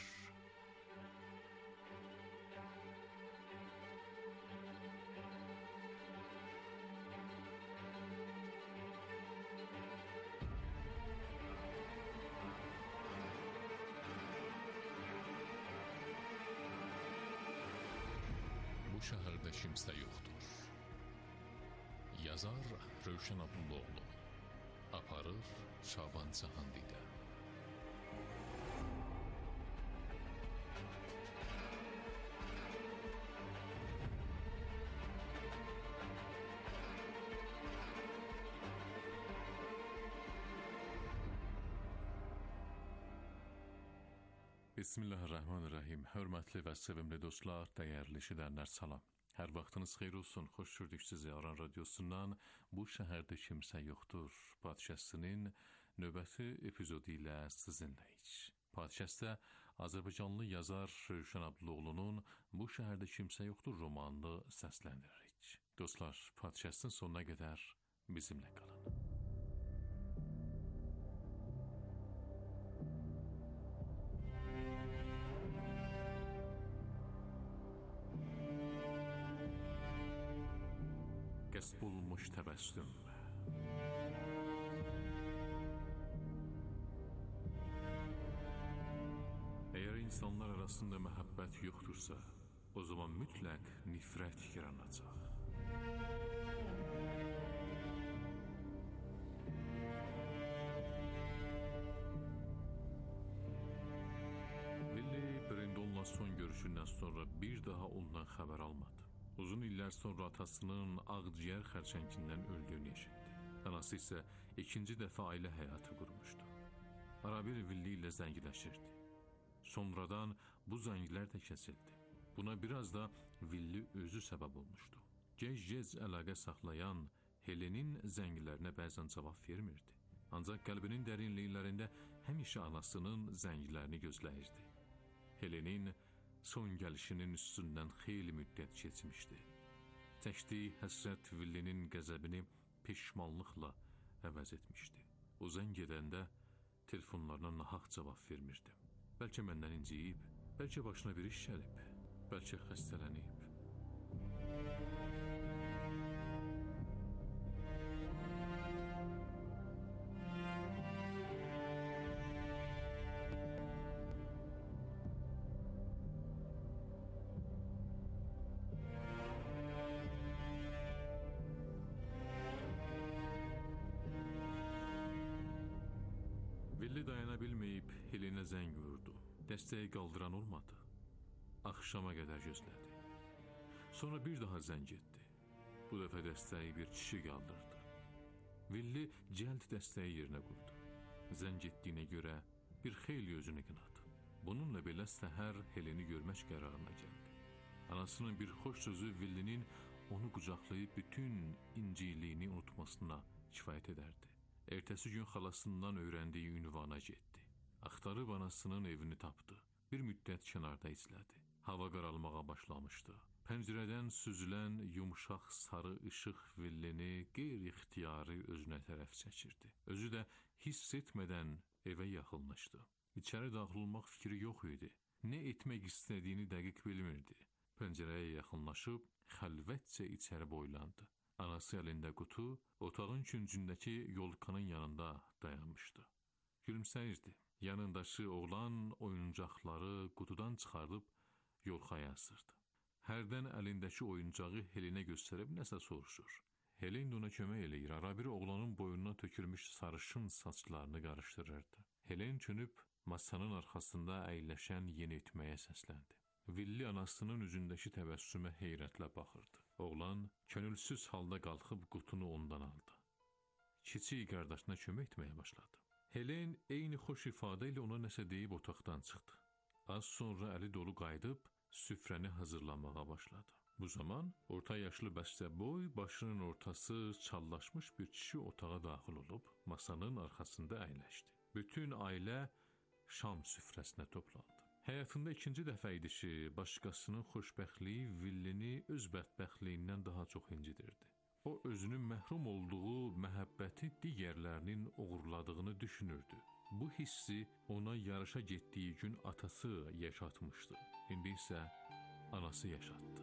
Bu şəhərdə kimsə yoxdur. Yazar Rövşən Abdulloğlu. Aparır Şaban Cahandidə. Bismillahirrahmanirrahim. Hörmətli və sevimli dostlar, dəyərli eşidənlər, salam. Hər vaxtınız xeyir olsun. Xoş gördük sizi Aran radiosundan. Bu şəhərdə kimsə yoxdur podkastının növbəti epizodu ilə sizinləyik. Podkastda Azərbaycanlı yazar Rövşən Abdulloğlunun Bu şəhərdə kimsə yoxdur romanını səsləndiririk. Dostlar, podkastın sonuna qədər bizimlə qalın. Qəsb olmuş təbəssüm. Əgər insanlar arasında məhəbbət yoxdursa, o zaman mütləq nifrət yaranacaq. Villi Brendon'la son görüşündən sonra bir daha ondan xəbər almadı. Uzun illər sonra atasının ağciyər xərçəngindən öldüyünü eşitdi. Anası isə ikinci dəfə ailə həyatı qurmuşdu. Arabir Villi ilə zəngiləşirdi. Sonradan bu zənglər də kəsildi. Buna biraz da Villi özü səbəb olmuşdu. Gec-gec əlaqə saxlayan Helenin zənglərinə bəzən cavab vermirdi. Ancaq qəlbinin dərinliklərində həmişə anasının zənglərini gözləyirdi. Helenin son gəlişinin üstündən xeyli müddət keçmişdi. Çəkdiyi həsrət Villinin qəzəbini peşmanlıqla əvəz etmişdi. O zəng edəndə telefonlarına nahaq cavab vermirdi. Bəlkə məndən inciyib, bəlkə başına bir iş gəlib, bəlkə xəstələnib. Villi dayana bilməyib Helenə zəng vurdu. Dəstəyi qaldıran olmadı. Axşama qədər gözlədi. Sonra bir daha zəng etdi. Bu dəfə dəstəyi bir kişi qaldırdı. Villi cəld dəstəyi yerinə qoydu. Zəng etdiyinə görə bir xeyli özünü qınadı. Bununla belə səhər Heleni görmək qərarına gəldi. Anasının bir xoş sözü Villinin onu qucaqlayıb bütün inciliyini unutmasına kifayət edərdi. Ertəsi gün xalasından öyrəndiyi ünvana getdi. Axtarıb anasının evini tapdı. Bir müddət kənarda izlədi. Hava qaralmağa başlamışdı. Pəncərədən süzülən yumşaq sarı işıq Villini qeyri-ixtiyari özünə tərəf çəkirdi. Özü də hiss etmədən evə yaxınlaşdı. İçəri daxilolmaq fikri yox idi. Nə etmək istədiyini dəqiq bilmirdi. Pəncərəyə yaxınlaşıb xəlvətcə içəri boylandı. Anası əlində qutu, otağın küncündəki yolkanın yanında dayanmışdı. Gülümsəyirdi. Yanındakı oğlan oyuncaqları qutudan çıxardıb yolkaya asırdı. Hərdən əlindəki oyuncağı Helenə göstərib nəsə soruşur. Helen də ona kömək eləyir. Arabir oğlanın boynuna tökülmüş sarışın saçlarını qarışdırırdı. Helen çönüb masanın arxasında əyləşən yeniyetməyə səsləndi. Villi anasının üzündəki təbəssümə heyrətlə baxırdı. Oğlan könülsüz halda qalxıb qutunu ondan aldı. Kiçik qardaşına kömək etməyə başladı. Helen eyni xoş ifadə ilə ona nəsə deyib otaqdan çıxdı. Az sonra əli dolu qayıdıb süfrəni hazırlamağa başladı. Bu zaman orta yaşlı bəstəboy, başının ortası çallaşmış bir kişi otağa daxil olub masanın arxasında əyləşdi. Bütün ailə şam süfrəsinə toplandı. Həyatında ikinci dəfə idi ki, başqasının xoşbəxtliyi Villini öz bədbəxtliyindən daha çox incidirdi. O özünün məhrum olduğu məhəbbəti digərlərinin uğurladığını düşünürdü. Bu hissi ona yarışa getdiyi gün atası yaşatmışdı. İndi isə anası yaşatdı.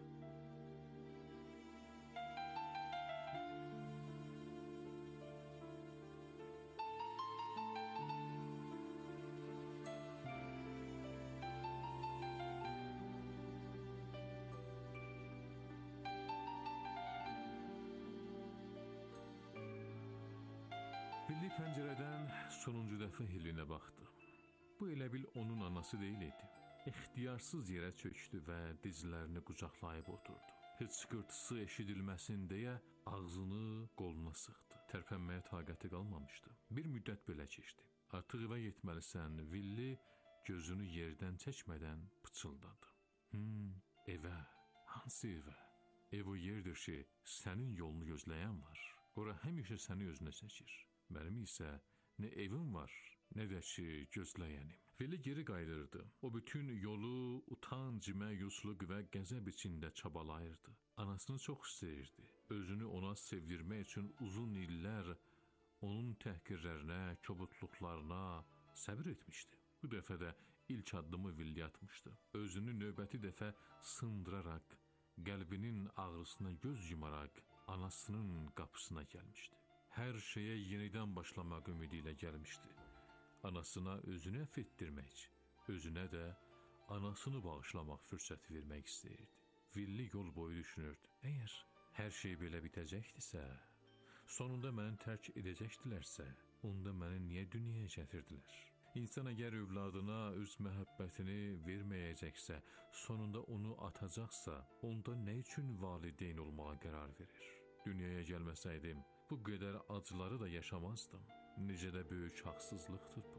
Villi pəncərədən sonuncu dəfə Helenə baxdı. Bu elə bil onun anası deyil idi. İxtiyarsız yerə çökdü və dizlərini qucaqlayıb oturdu. Heç qırtısı eşidilməsin deyə ağzını qoluna sıxdı. Tərpənməyə taqəti qalmamışdı. Bir müddət belə keçdi. Artıq evə getməlisən, Villi gözünü yerdən çəkmədən pıçıldadı. Hmm, evə, hansı evə? Ev o yerdir ki, sənin yolunu gözləyən var. Ora həmişə səni özünə çəkir. Mənim isə nə evim var, nə də ki, gözləyənim. Villi geri qayıdırdı. O bütün yolu utanc, məyusluq və qəzəb içində çabalayırdı. Anasını çox istəyirdi. Özünü ona sevdirmək üçün uzun illər onun təhqirlərinə, kobudluqlarına səbir etmişdi. Bu dəfə də ilk addımı Villi atmışdı. Özünü növbəti dəfə sındıraraq, qəlbinin ağrısına göz yumaraq anasının qapısına gəlmişdi. Hər şeyə yenidən başlamaq ümidi ilə gəlmişdi. Anasına özünü əff etdirmək, özünə də anasını bağışlamaq fürsəti vermək istəyirdi. Villi yol boyu düşünürdü. Əgər hər şey belə bitəcəkdirsə, sonunda məni tərk edəcəkdilərsə, onda məni niyə dünyaya gətirdilər? İnsan əgər övladına öz məhəbbətini verməyəcəksə, sonunda onu atacaqsa, onda nə üçün valideyn olmağa qərar verir? Dünyaya gəlməsəydim, bu qədər acıları da yaşamazdım. Necə də böyük haqsızlıqdır bu.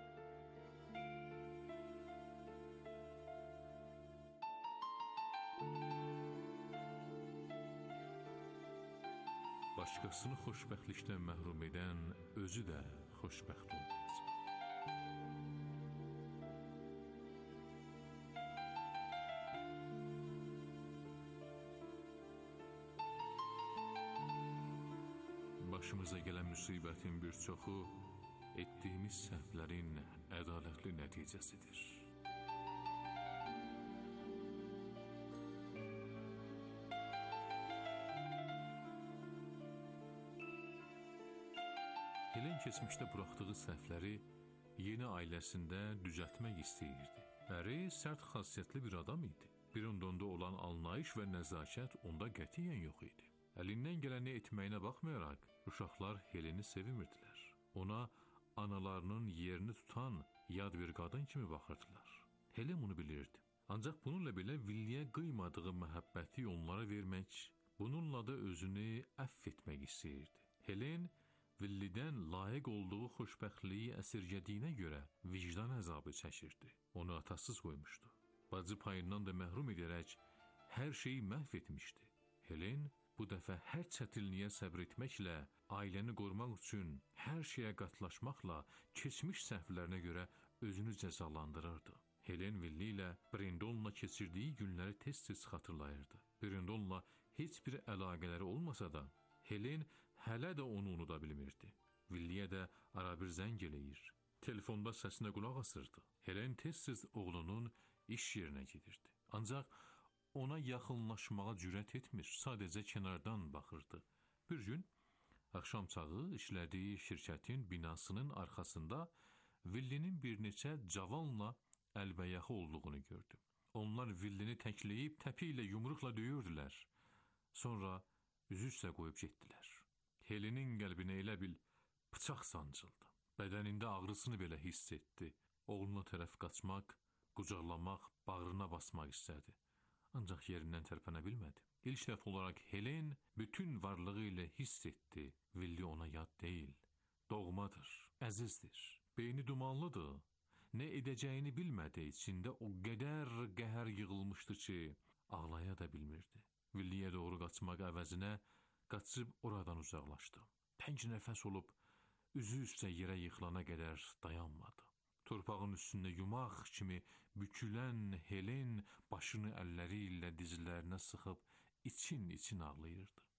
Başqasını xoşbəxtlikdən məhrum edən özü də xoşbəxt olmaz. Başımıza gələn müsibətin bir çoxu etdiyimiz səhvlərin ədalətli nəticəsidir. Helen keçmişdə buraxdığı səhvləri yeni ailəsində düzəltmək istəyirdi. Əri sərt xasiyyətli bir adam idi. Bir onda olan anlayış və nəzakət onda qətiyyən yox idi. Əlindən gələni etməyinə baxmayaraq, uşaqlar Heleni sevmirdilər. Ona analarının yerini tutan yad bir qadın kimi baxırdılar. Helen bunu bilirdi. Ancaq bununla belə Villiyə qıymadığı məhəbbəti onlara vermək, bununla da özünü əff etmək istəyirdi. Helen Villidən layiq olduğu xoşbəxtliyi əsirgədiyinə görə vicdan əzabı çəkirdi. Onu atasız qoymuşdu. Bacı payından da məhrum edərək hər şeyi məhv etmişdi. Helen bu dəfə hər çətinliyə səbr etməklə, ailəni qorumaq üçün hər şeyə qatlaşmaqla keçmiş səhvlərinə görə özünü cəzalandırırdı. Helen Villi ilə Brendonla keçirdiyi günləri tez-tez xatırlayırdı. Brendonla heç bir əlaqələri olmasa da, Helen hələ də onu unuda bilmirdi. Villiyə də ara bir zəng eləyir. Telefonda səsinə qulaq asırdı. Helen tez-tez oğlunun iş yerinə gedirdi. Ancaq ona yaxınlaşmağa cürət etmir, sadəcə kənardan baxırdı. Bir gün, axşam çağı işlədiyi şirkətin binasının arxasında Villinin bir neçə cavanla əlbəyaxı olduğunu gördü. Onlar Villini təkləyib, təpi ilə yumruqla döyürdülər. Sonra üzü üstə qoyub getdilər. Helenin qəlbinə elə bil bıçaq sancıldı. Bədənində ağrısını belə hiss etdi. Oğluna tərəf qaçmaq, qucaqlamaq, bağrına basmaq istədi. Ancaq yerindən tərpənə bilmədi. İlk dəfə olaraq Helen bütün varlığı ilə hiss etdi. Villi ona yad deyil, doğmadır, əzizdir. Beyni dumanlıdır. Nə edəcəyini bilmədi. İçində o qədər qəhər yığılmışdı ki, ağlaya da bilmirdi. Villiyə doğru qaçmaq əvəzinə qaçıb oradan uzaqlaşdı. Tənc nəfəs olub, üzü üstə yerə yıxılana qədər dayanmadı. Torpağın üstündə yumaq kimi bükülən Helen başını əlləri ilə dizlərinə sıxıb için-için ağlayırdı.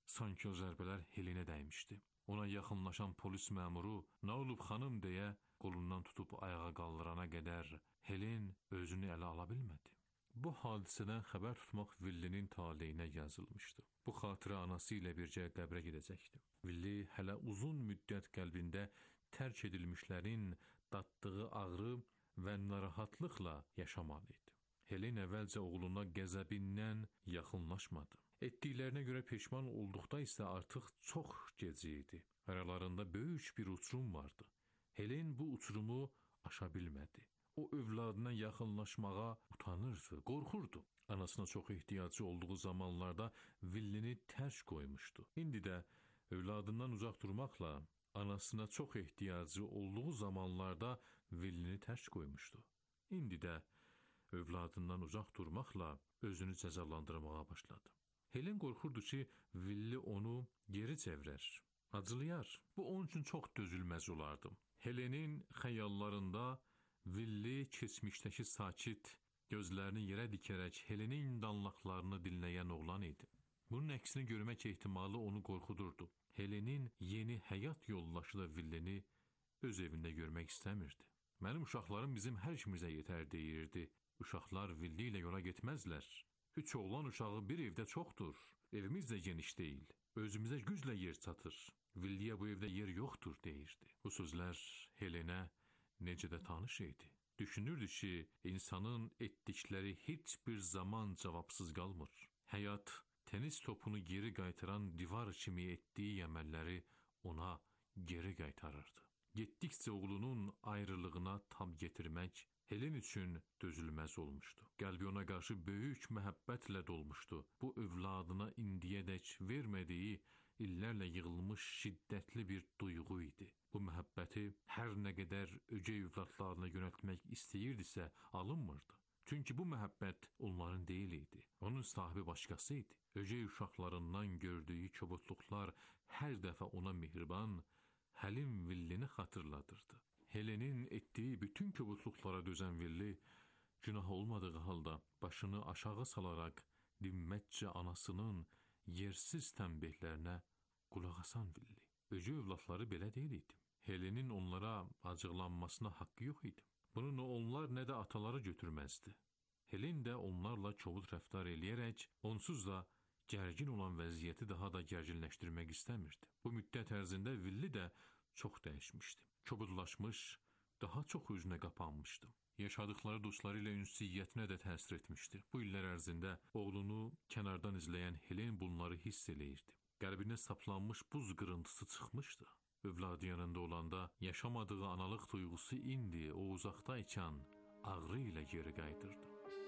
Sanki o zərbələr Helenə dəymişdi. Ona yaxınlaşan polis məmuru "Nə olub xanım?" deyə qolundan tutub ayağa qaldırana qədər Helen özünü ələ ala bilmədi. Bu hadisədən xəbər tutmaq Villinin taleyinə yazılmışdı. Bu xatirə anası ilə bircə qəbrə gedəcəkdi. Villi hələ uzun müddət qəlbində tərk edilmişlərin daddığı ağrı və narahatlıqla yaşamalı idi. Helen əvvəlcə oğluna qəzəbindən yaxınlaşmadı. Etdiklərinə görə peşman olduqda isə artıq çox gec idi. Aralarında böyük bir uçurum vardı. Helen bu uçurumu aşa bilmədi. O övladına yaxınlaşmağa utanırdı, qorxurdu. Anasına çox ehtiyacı olduğu zamanlarda Villini tərk qoymuşdu. İndi də övladından uzaq durmaqla anasına çox ehtiyacı olduğu zamanlarda Villini tərk qoymuşdu. İndi də övladından uzaq durmaqla özünü cəzalandırmağa başladı. Helen qorxurdu ki, Villi onu geri çevrər, acılayar. Bu onun üçün çox dözülməz olardı. Helenin xəyallarında Villi keçmişdəki sakit, gözlərini yerə dikərək Helenin danlaqlarını dinləyən oğlan idi. Bunun əksini görmək ehtimalı onu qorxudurdu. Helenin yeni həyat yoldaşı da Villini öz evində görmək istəmirdi. Mənim uşaqlarım bizim hər işimizə yetər deyirdi. Uşaqlar Villi ilə yola getməzlər. Üç oğlan uşağı bir evdə çoxdur. Evimiz də geniş deyil. Özümüzə güclə yer çatır. Villiyə bu evdə yer yoxdur deyirdi. Bu sözlər Helenə necə də tanış idi. Düşünürdü ki, insanın etdikləri heç bir zaman cavabsız qalmır. Həyat tenis topunu geri qaytaran divar kimi etdiyi əməlləri ona geri qaytarırdı. Getdikcə oğlunun ayrılığına tab getirmək Helen üçün dözülməz olmuşdu. Qəlbi ona qarşı böyük məhəbbətlə dolmuşdu. Bu övladına indiyədək vermədiyi, illərlə yığılmış şiddətli bir duyğu idi. Bu məhəbbəti hər nə qədər ögey övladlarına yönəltmək istəyirdisə, alınmırdı. Çünki bu məhəbbət onların deyil idi. Onun sahibi başqası idi. Ögey uşaqlarından gördüyü kobudluqlar hər dəfə ona mehriban, həlim Villini xatırladırdı. Helenin etdiyi bütün kobudluqlara dözən Villi, günah olmadığı halda başını aşağı salaraq dinməkcə anasının yersiz tənbihlərinə qulaq asan Villi. Ögey övladları belə deyil idi. Helenin onlara acıqlanmasına haqqı yox idi. Bunu nə onlar, nə də ataları götürməzdi. Helen də onlarla kobud rəftar eləyərək, onsuz da gərgin olan vəziyyəti daha da gərginləşdirmək istəmirdi. Bu müddət ərzində Villi də çox dəyişmişdi. Kobudlaşmış, daha çox özünə qapanmışdı. Yaşadıkları dostları ilə ünsiyyətinə də təsir etmişdi. Bu illər ərzində oğlunu kənardan izləyən Helen bunları hiss eləyirdi. Qəlbinə saplanmış buz qırıntısı çıxmışdı. Övladı yanında olanda yaşamadığı analıq duyğusu indi o uzaqdaykən ağrı ilə geri qayıdırdı.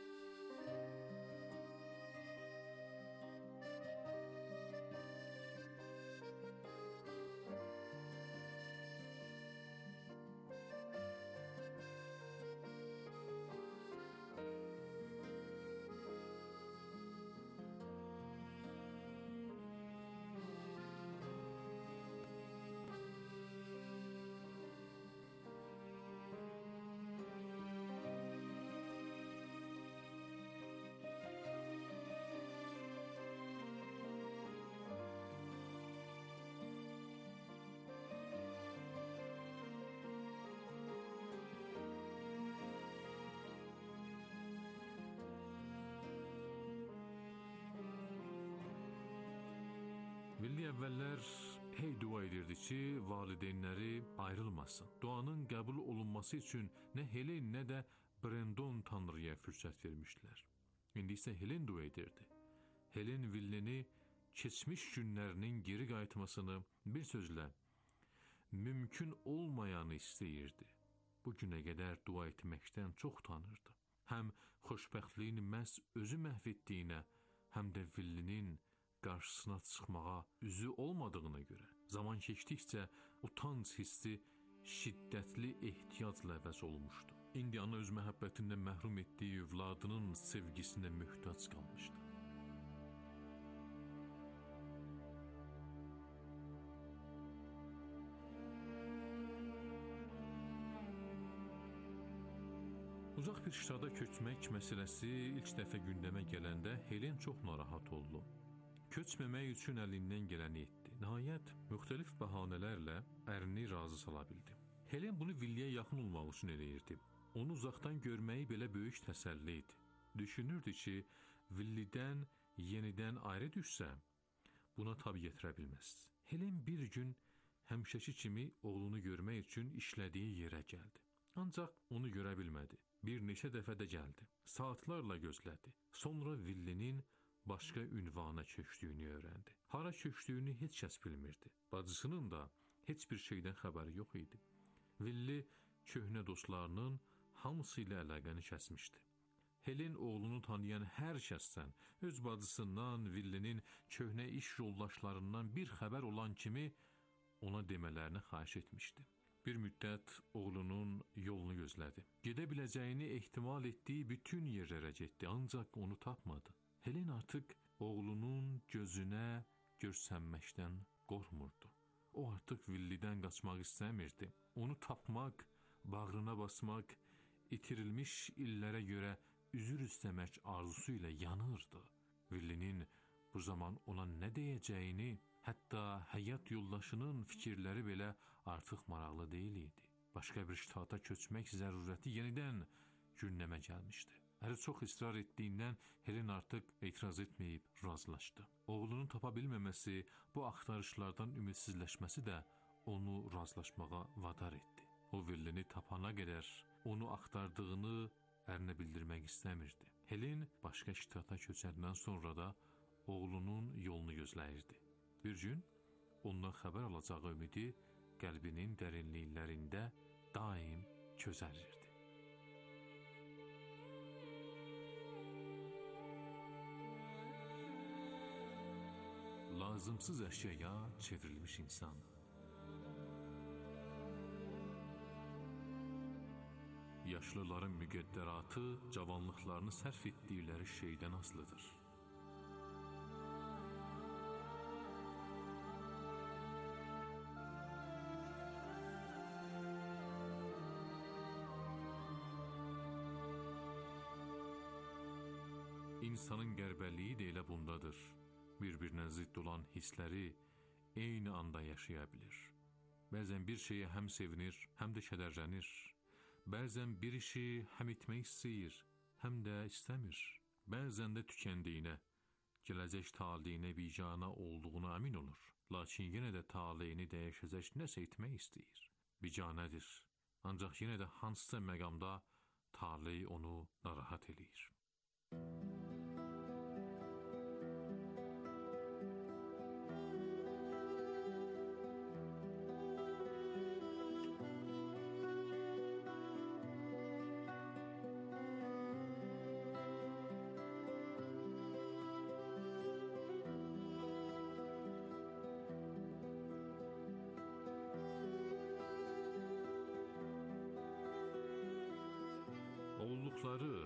Villi əvvəllər hey dua edirdi ki, valideynləri ayrılmasın. Duanın qəbul olunması üçün nə Helen, nə də Brendon Tanrıya fürsət vermişdilər. İndi isə Helen dua edirdi. Helen Villini keçmiş günlərinin geri qayıtmasını, bir sözlə, mümkün olmayanı istəyirdi. Bu günə qədər dua etməkdən çox utanırdı. Həm xoşbəxtliyin məhz özü məhv etdiyinə, həm də Villinin qarşısına çıxmağa üzü olmadığına görə. Zaman keçdikcə utanc hissi şiddətli ehtiyacla əvəz olmuşdu. İndi ana öz məhəbbətindən məhrum etdiyi övladının sevgisinə möhtac qalmışdı. Uzaq bir ştada köçmək məsələsi ilk dəfə gündəmə gələndə Helen çox narahat oldu. köçməmək üçün əlindən gələni etdi. Nəhayət, müxtəlif bəhanələrlə ərini razı sala bildi. Helen bunu Villiyə yaxın olmaq üçün eləyirdi. Onu uzaqdan görməyi belə böyük təsəlli idi. Düşünürdü ki, Villidən yenidən ayrı düşsə, buna tab gətirə bilməz. Helen bir gün həmişəki kimi oğlunu görmək üçün işlədiyi yerə gəldi. Ancaq onu görə bilmədi. Bir neçə dəfə də gəldi. Saatlarla gözlədi. Sonra Villinin başqa ünvana köçdüyünü öyrəndi. Hara köçdüyünü heç kəs bilmirdi. Bacısının da heç bir şeydən xəbəri yox idi. Villi köhnə dostlarının hamısı ilə əlaqəni kəsmişdi. Helen oğlunu tanıyan hər kəsdən, öz bacısından, Villinin köhnə iş yoldaşlarından bir xəbər olan kimi ona demələrini xahiş etmişdi. Bir müddət oğlunun yolunu gözlədi. Gedə biləcəyini ehtimal etdiyi bütün yerlərə getdi, ancaq onu tapmadı. Helen artıq oğlunun gözünə görsənməkdən qorxmurdu. O artıq Villidən qaçmaq istəmirdi. Onu tapmaq, bağrına basmaq, itirilmiş illərə görə üzür istəmək arzusu ilə yanırdı. Villinin bu zaman ona nə deyəcəyini, hətta həyat yoldaşının fikirləri belə artıq maraqlı deyil idi. Başqa bir ştata köçmək zərurəti yenidən gündəmə gəlmişdi. Əri çox israr etdiyindən Helen artıq etiraz etməyib razılaşdı. Oğlunu tapa bilməməsi, bu axtarışlardan ümidsizləşməsi də onu razılaşmağa vadar etdi. O Villini tapana qədər onu axtardığını ərinə bildirmək istəmirdi. Helen başqa ştata köçəndən sonra da oğlunun yolunu gözləyirdi. Bir gün ondan xəbər alacağı ümidi qəlbinin dərinliklərində daim közərirdi. Lazımsız əşyaya çevrilmiş insan. Yaşlıların müqəddəratı cavanlıqlarını sərf etdikləri şeydən asılıdır. İnsanın qərbəliyi də elə bundadır. Bir-birinə zidd olan hissləri eyni anda yaşaya bilir. Bəzən bir şeyə həm sevinir, həm də kədərlənir. Bəzən bir işi həm etmək istəyir, həm də istəmir. Bəzən də tükəndiyinə, gələcək taleyinə bicana olduğuna əmin olur. Lakin yenə də taleyini dəyişəcək nəsə etmək istəyir. Bicanədir. Ancaq yenə də hansısa məqamda taley onu narahat eləyir. Oğulluqları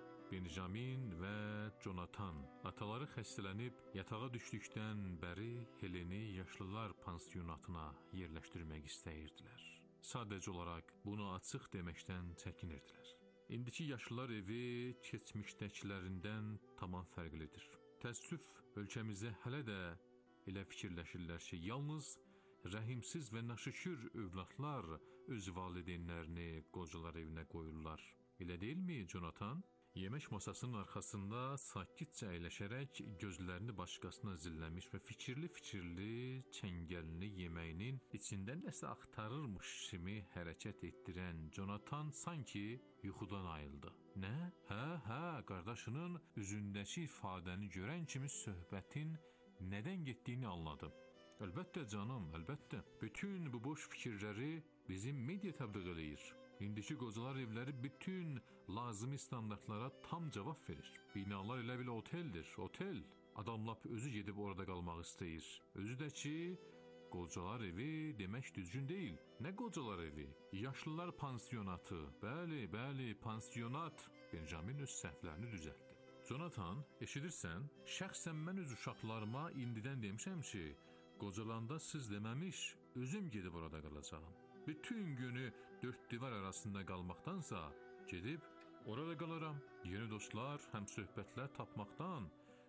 Benjamin və Jonathan ataları xəstələnib yatağa düşdükdən bəri Heleni yaşlılar pansionatına yerləşdirmək istəyirdilər. Sadəcə olaraq bunu açıq deməkdən çəkinirdilər. İndiki yaşlılar evi keçmişdəkilərindən tamam fərqlidir. Təəssüf, ölkəmizdə hələ də elə fikirləşirlər ki, yalnız rəhimsiz və naşükür övladlar öz valideynlərini qocalar evinə qoyurlar. Elə deyilmi, Jonathan? Yemək masasının arxasında sakitcə əyləşərək gözlərini başqasına zilləmiş və fikirli-fikirli çəngəlini yeməyinin içində nəsə axtarırmış kimi hərəkət etdirən Jonathan sanki yuxudan ayıldı. Nə? Hə, hə, qardaşının üzündəki ifadəni görən kimi söhbətin nədən getdiyini anladı. Əlbəttə canım, əlbəttə. Bütün bu boş fikirləri bizim media təbliğ eləyir. İndiki qocalar evləri bütün lazımi standartlara tam cavab verir. Binalar elə bilə oteldir, otel. Adam lap özü gedib orada qalmaq istəyir. Özü də ki, qocalar evi demək düzgün deyil. Nə qocalar evi? Yaşlılar pansionatı. Bəli, bəli, pansionat. Benjamin öz səhvlərini düzəltdi. Jonathan, eşidirsən? Şəxsən mən öz uşaqlarıma indidən demişəm ki, qocalanda siz deməmiş, özüm gedib orada qalacağım. Bütün günü dörd divar arasında qalmaqdansa gedib orada qalaram. Yeni dostlar, həm söhbətlər tapmaqdan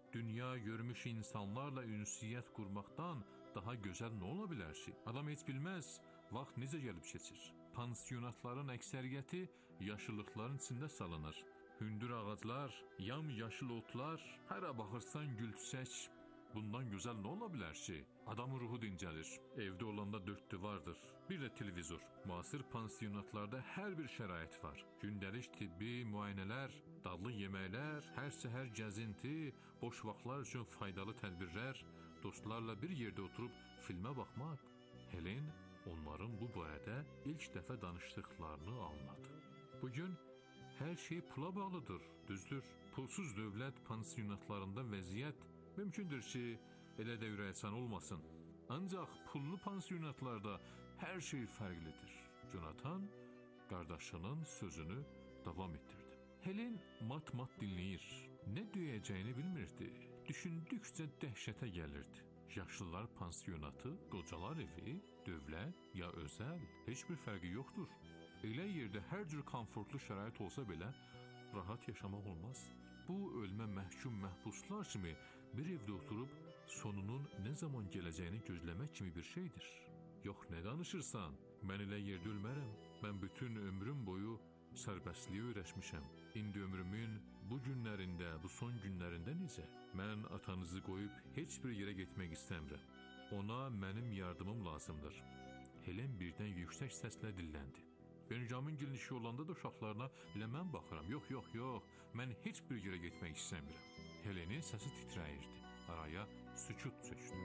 Dünya görmüş insanlarla ünsiyyət qurmaqdan daha gözəl nə ola bilər ki? Adam heç bilməz, vaxt necə gəlib keçir. Pansionatların əksəriyyəti yaşıllıqların içində salınır. Hündür ağaclar, yam-yaşıl otlar, hara baxırsan gül çiçək. Bundan gözəl nə ola bilər ki? Adamın ruhu dincəlir. Evdə olanda dörd divardır. Bir də televizor. Müasir pansionatlarda hər bir şərait var. Gündəlik tibbi müayinələr, dadlı yeməklər, hər səhər gəzinti, boş vaxtlar üçün faydalı tədbirlər, dostlarla bir yerdə oturub filmə baxmaq. Helen onların bu barədə ilk dəfə danışdıqlarını anladı. Bugün hər şey pula bağlıdır, düzdür. Pulsuz dövlət pansionatlarında vəziyyət mümkündür ki, elə də ürəkçan olmasın. Ancaq pullu pansionatlarda hər şey fərqlidir. Jonathan qardaşının sözünü davam etdirdi. Helen mat-mat dinləyir. Nə deyəcəyini bilmirdi. Düşündükcə dəhşətə gəlirdi. Yaşlılar pansionatı, qocalar evi, dövlət ya özəl, heç bir fərqi yoxdur. Elə yerdə hər cür komfortlu şərait olsa belə, rahat yaşamaq olmaz. Bu, ölmə məhkum məhbuslar kimi bir evdə oturub sonunun nə zaman gələcəyini gözləmək kimi bir şeydir. Yox, nə danışırsan? Mən elə yerdə ölmərəm. Mən bütün ömrüm boyu sərbəstliyə öyrəşmişəm. İndi ömrümün bu günlərində, bu son günlərində necə? Mən atanızı qoyub heç bir yerə getmək istəmirəm. Ona mənim yardımım lazımdır. Helen birdən yüksək səslə dilləndi. Benjamin gilin işi olanda da uşaqlarına elə mən baxıram. Yox, yox, yox, mən heç bir yerə getmək istəmirəm. Helenin səsi titrəyirdi. Araya sükut çökdü.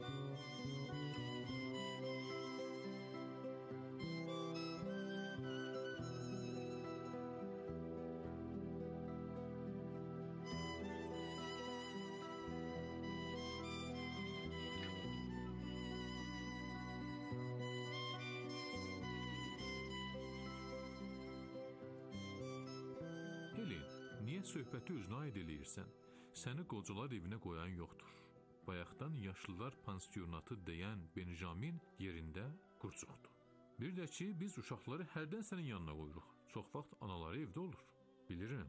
Helen, niyə söhbəti özünə aid eləyirsən? Səni qocalar evinə qoyan yoxdur. Bayaqdan yaşlılar pansionatı deyən Benjamin yerində qurcuqdu. Bir də ki, biz uşaqları hərdən sənin yanına qoyuruq. Çox vaxt anaları evdə olur. Bilirəm,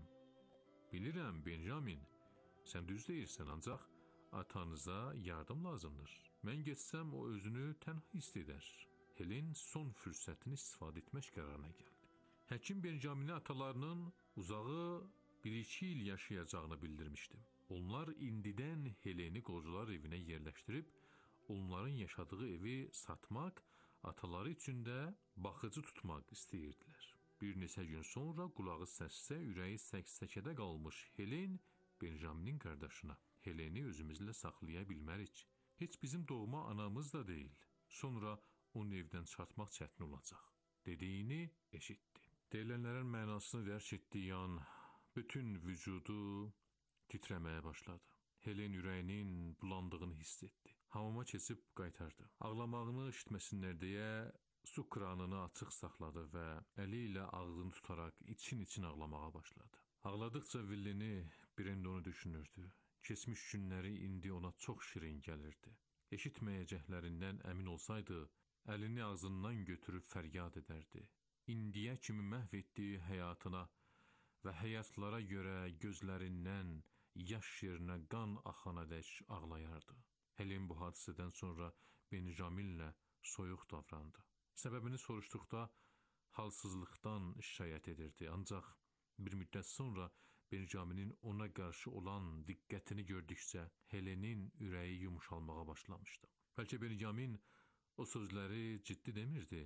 bilirəm Benjamin, sən düz deyirsən, ancaq atanıza yardım lazımdır. Mən getsəm, o özünü tənha hiss edər. Helen son fürsətini istifadə etmək qərarına gəldi. Həkim Benjaminə atalarının uzağı bir-iki il yaşayacağını bildirmişdi. Onlar indidən Heleni qocalar evinə yerləşdirib, onların yaşadığı evi satmaq, ataları üçün də baxıcı tutmaq istəyirdilər. Bir neçə gün sonra qulağı səssə, ürəyi səksəkədə qalmış Helen Benjaminin qardaşına, Heleni özümüzlə saxlaya bilmərik. Heç bizim doğma anamız da deyil. Sonra onun evdən çıxartmaq çətin olacaq, dediyini eşitdi. Deyilənlərin mənasını dərk etdiyi an bütün vücudu titrəməyə başladı. Helen ürəyinin bulandığını hiss etdi. Hamama keçib qaytardı. Ağlamağını eşitməsinlər deyə su kranını açıq saxladı və əli ilə ağzını tutaraq için-için ağlamağa başladı. Ağladıqca Villini, Brendonu düşünürdü. Keçmiş günləri indi ona çox şirin gəlirdi. Eşitməyəcəklərindən əmin olsaydı, əlini ağzından götürüb fəryad edərdi. İndiyə kimi məhv etdiyi həyatına və həyatlara görə gözlərindən yaş yerinə qan axanadək ağlayardı. Helen bu hadisədən sonra Benjaminlə soyuq davrandı. Səbəbini soruşduqda halsızlıqdan şikayət edirdi. Ancaq bir müddət sonra Benjaminin ona qarşı olan diqqətini gördükcə Helenin ürəyi yumuşalmağa başlamışdı. Bəlkə Benjamin o sözləri ciddi demirdi.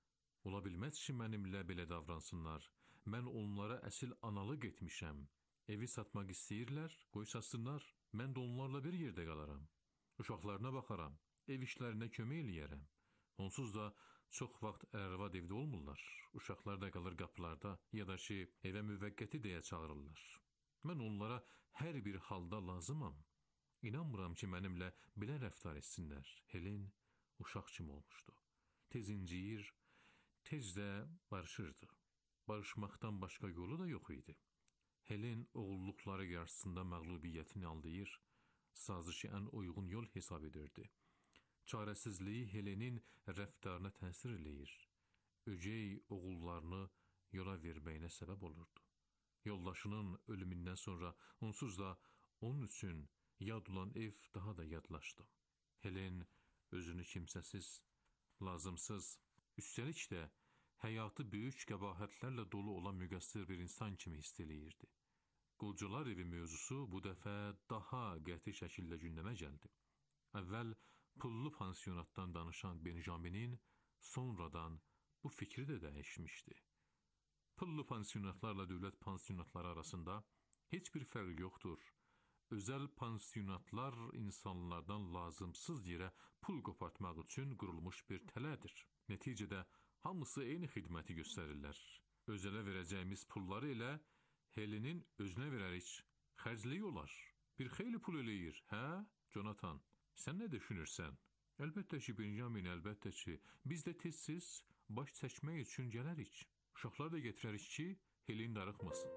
Ola bilməz ki, mənimlə belə davransınlar. Mən onlara əsil analıq etmişəm. Evi satmaq istəyirlər, qoy satsınlar. Mən də onlarla bir yerdə qalaram. Uşaqlarına baxaram, ev işlərinə kömək eləyərəm. Onsuz da çox vaxt ər-arvad evdə olmurlar. Uşaqlar da qalır qapılarda, ya da ki, evə müvəqqəti deyə çağırırlar. Mən onlara hər bir halda lazımam. İnanmıram ki, mənimlə belə rəftar etsinlər. Helen uşaq kimi olmuşdu. Tez inciyir, tez də barışırdı. Barışmaqdan başqa yolu da yox idi. Helen oğulluqları qarşısında məğlubiyyətini aldıyır, sazişi ən uyğun yol hesab edirdi. Çarəsizliyi Helenin rəftarına təsir eləyir. Ögey oğullarını yola verməyinə səbəb olurdu. Yoldaşının ölümündən sonra onsuz da onun üçün yad olan ev daha da yadlaşdı. Helen özünü kimsəsiz, lazımsız, üstəlik də həyatı böyük qəbahətlərlə dolu olan müqəssir bir insan kimi hiss eləyirdi. Qulcular evi mövzusu bu dəfə daha qəti şəkildə gündəmə gəldi. Əvvəl pullu pansionatdan danışan Benjaminin sonradan bu fikri də dəyişmişdi. Pullu pansionatlarla dövlət pansionatları arasında heç bir fərq yoxdur. Özəl pansionatlar insanlardan lazımsız yerə pul qopartmaq üçün qurulmuş bir tələdir. Nəticədə hamısı eyni xidməti göstərirlər. Özələ verəcəyimiz pulları elə Helenin özünə verərik, xərcliyi olar. Bir xeyli pul eləyir, hə, Jonathan? Sən nə düşünürsən? Əlbəttə ki, Benjamin, əlbəttə ki, biz də tez-tez baş çəkmək üçün gələrik. Uşaqlar da getirərik ki, Helen darıxmasın.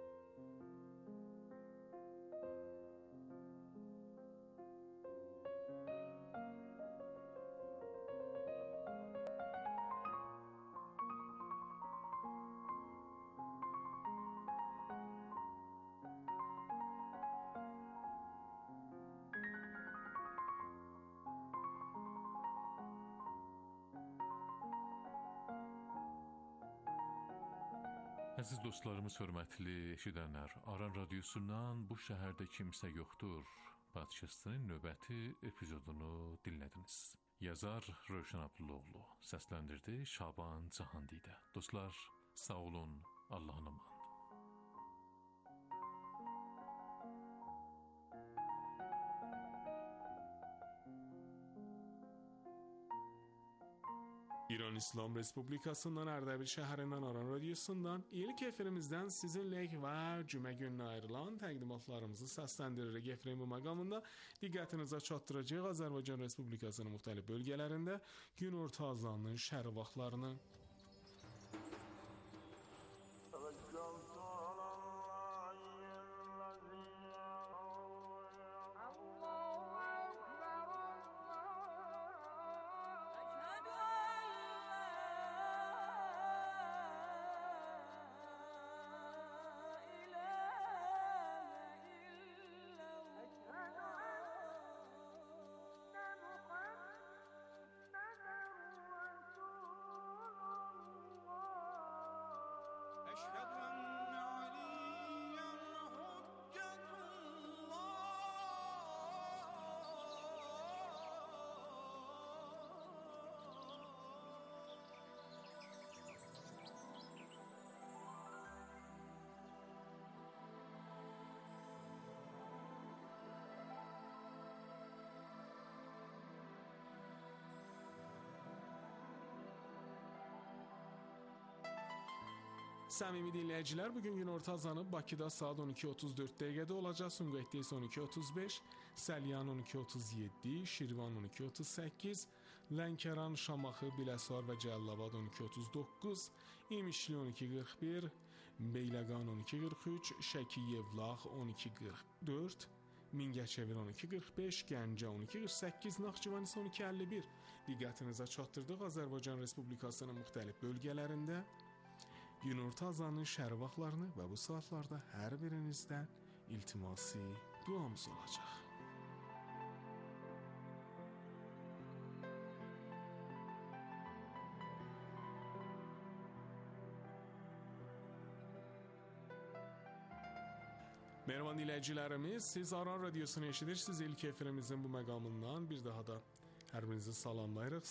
Əziz dostlarımız, hörmətli eşidənlər, Aran radiosundan Bu şəhərdə kimsə yoxdur podkastının növbəti epizodunu dinlədiniz. Yazar Rövşən Abdullaoğlu, səsləndirdi Şaban Cahandidə. Dostlar, sağ olun, Allahın amanı. İran İslam Respublikasından Ərdəbil şəhərindən Aran radiosundan ilk efirimizdən sizinləyik və cümə gününə ayrılan təqdimatlarımızı səsləndiririk. Efirin bu məqamında diqqətinizə çatdıracaq Azərbaycan Respublikasının müxtəlif bölgələrində günorta azanının şərq vaxtlarını. Səmimi dinləyicilər, bugün günorta azanı Bakıda saat on iki otuz dörd dəqiqədə olacaq, Sumqayıtda isə on iki otuz beş, Səlyan on iki otuz yeddi, Şirvan on iki otuz səkkiz, Lənkəran, Şamaxı, Biləsuvar və Cəlilabad on iki otuz doqquz, İmişli on iki qırx bir, Beyləqan on iki qırx üç, Şəki Yevlax on iki qırx dörd, Mingəçevir on iki qırx beş, Gəncə on iki qırx səkkiz, Naxçıvan isə on iki əlli bir. Diqqətinizə çatdırdıq Azərbaycan Respublikasının müxtəlif bölgələrində günorta azanının şərq vaxtlarını və bu saatlarda hər birinizdən iltimasi duamız olacaq. Merhaba dinləyicilərimiz, siz Aran radiosunu eşidirsiniz. İlk efirimizin bu məqamından bir daha da hər birinizi salamlayırıq.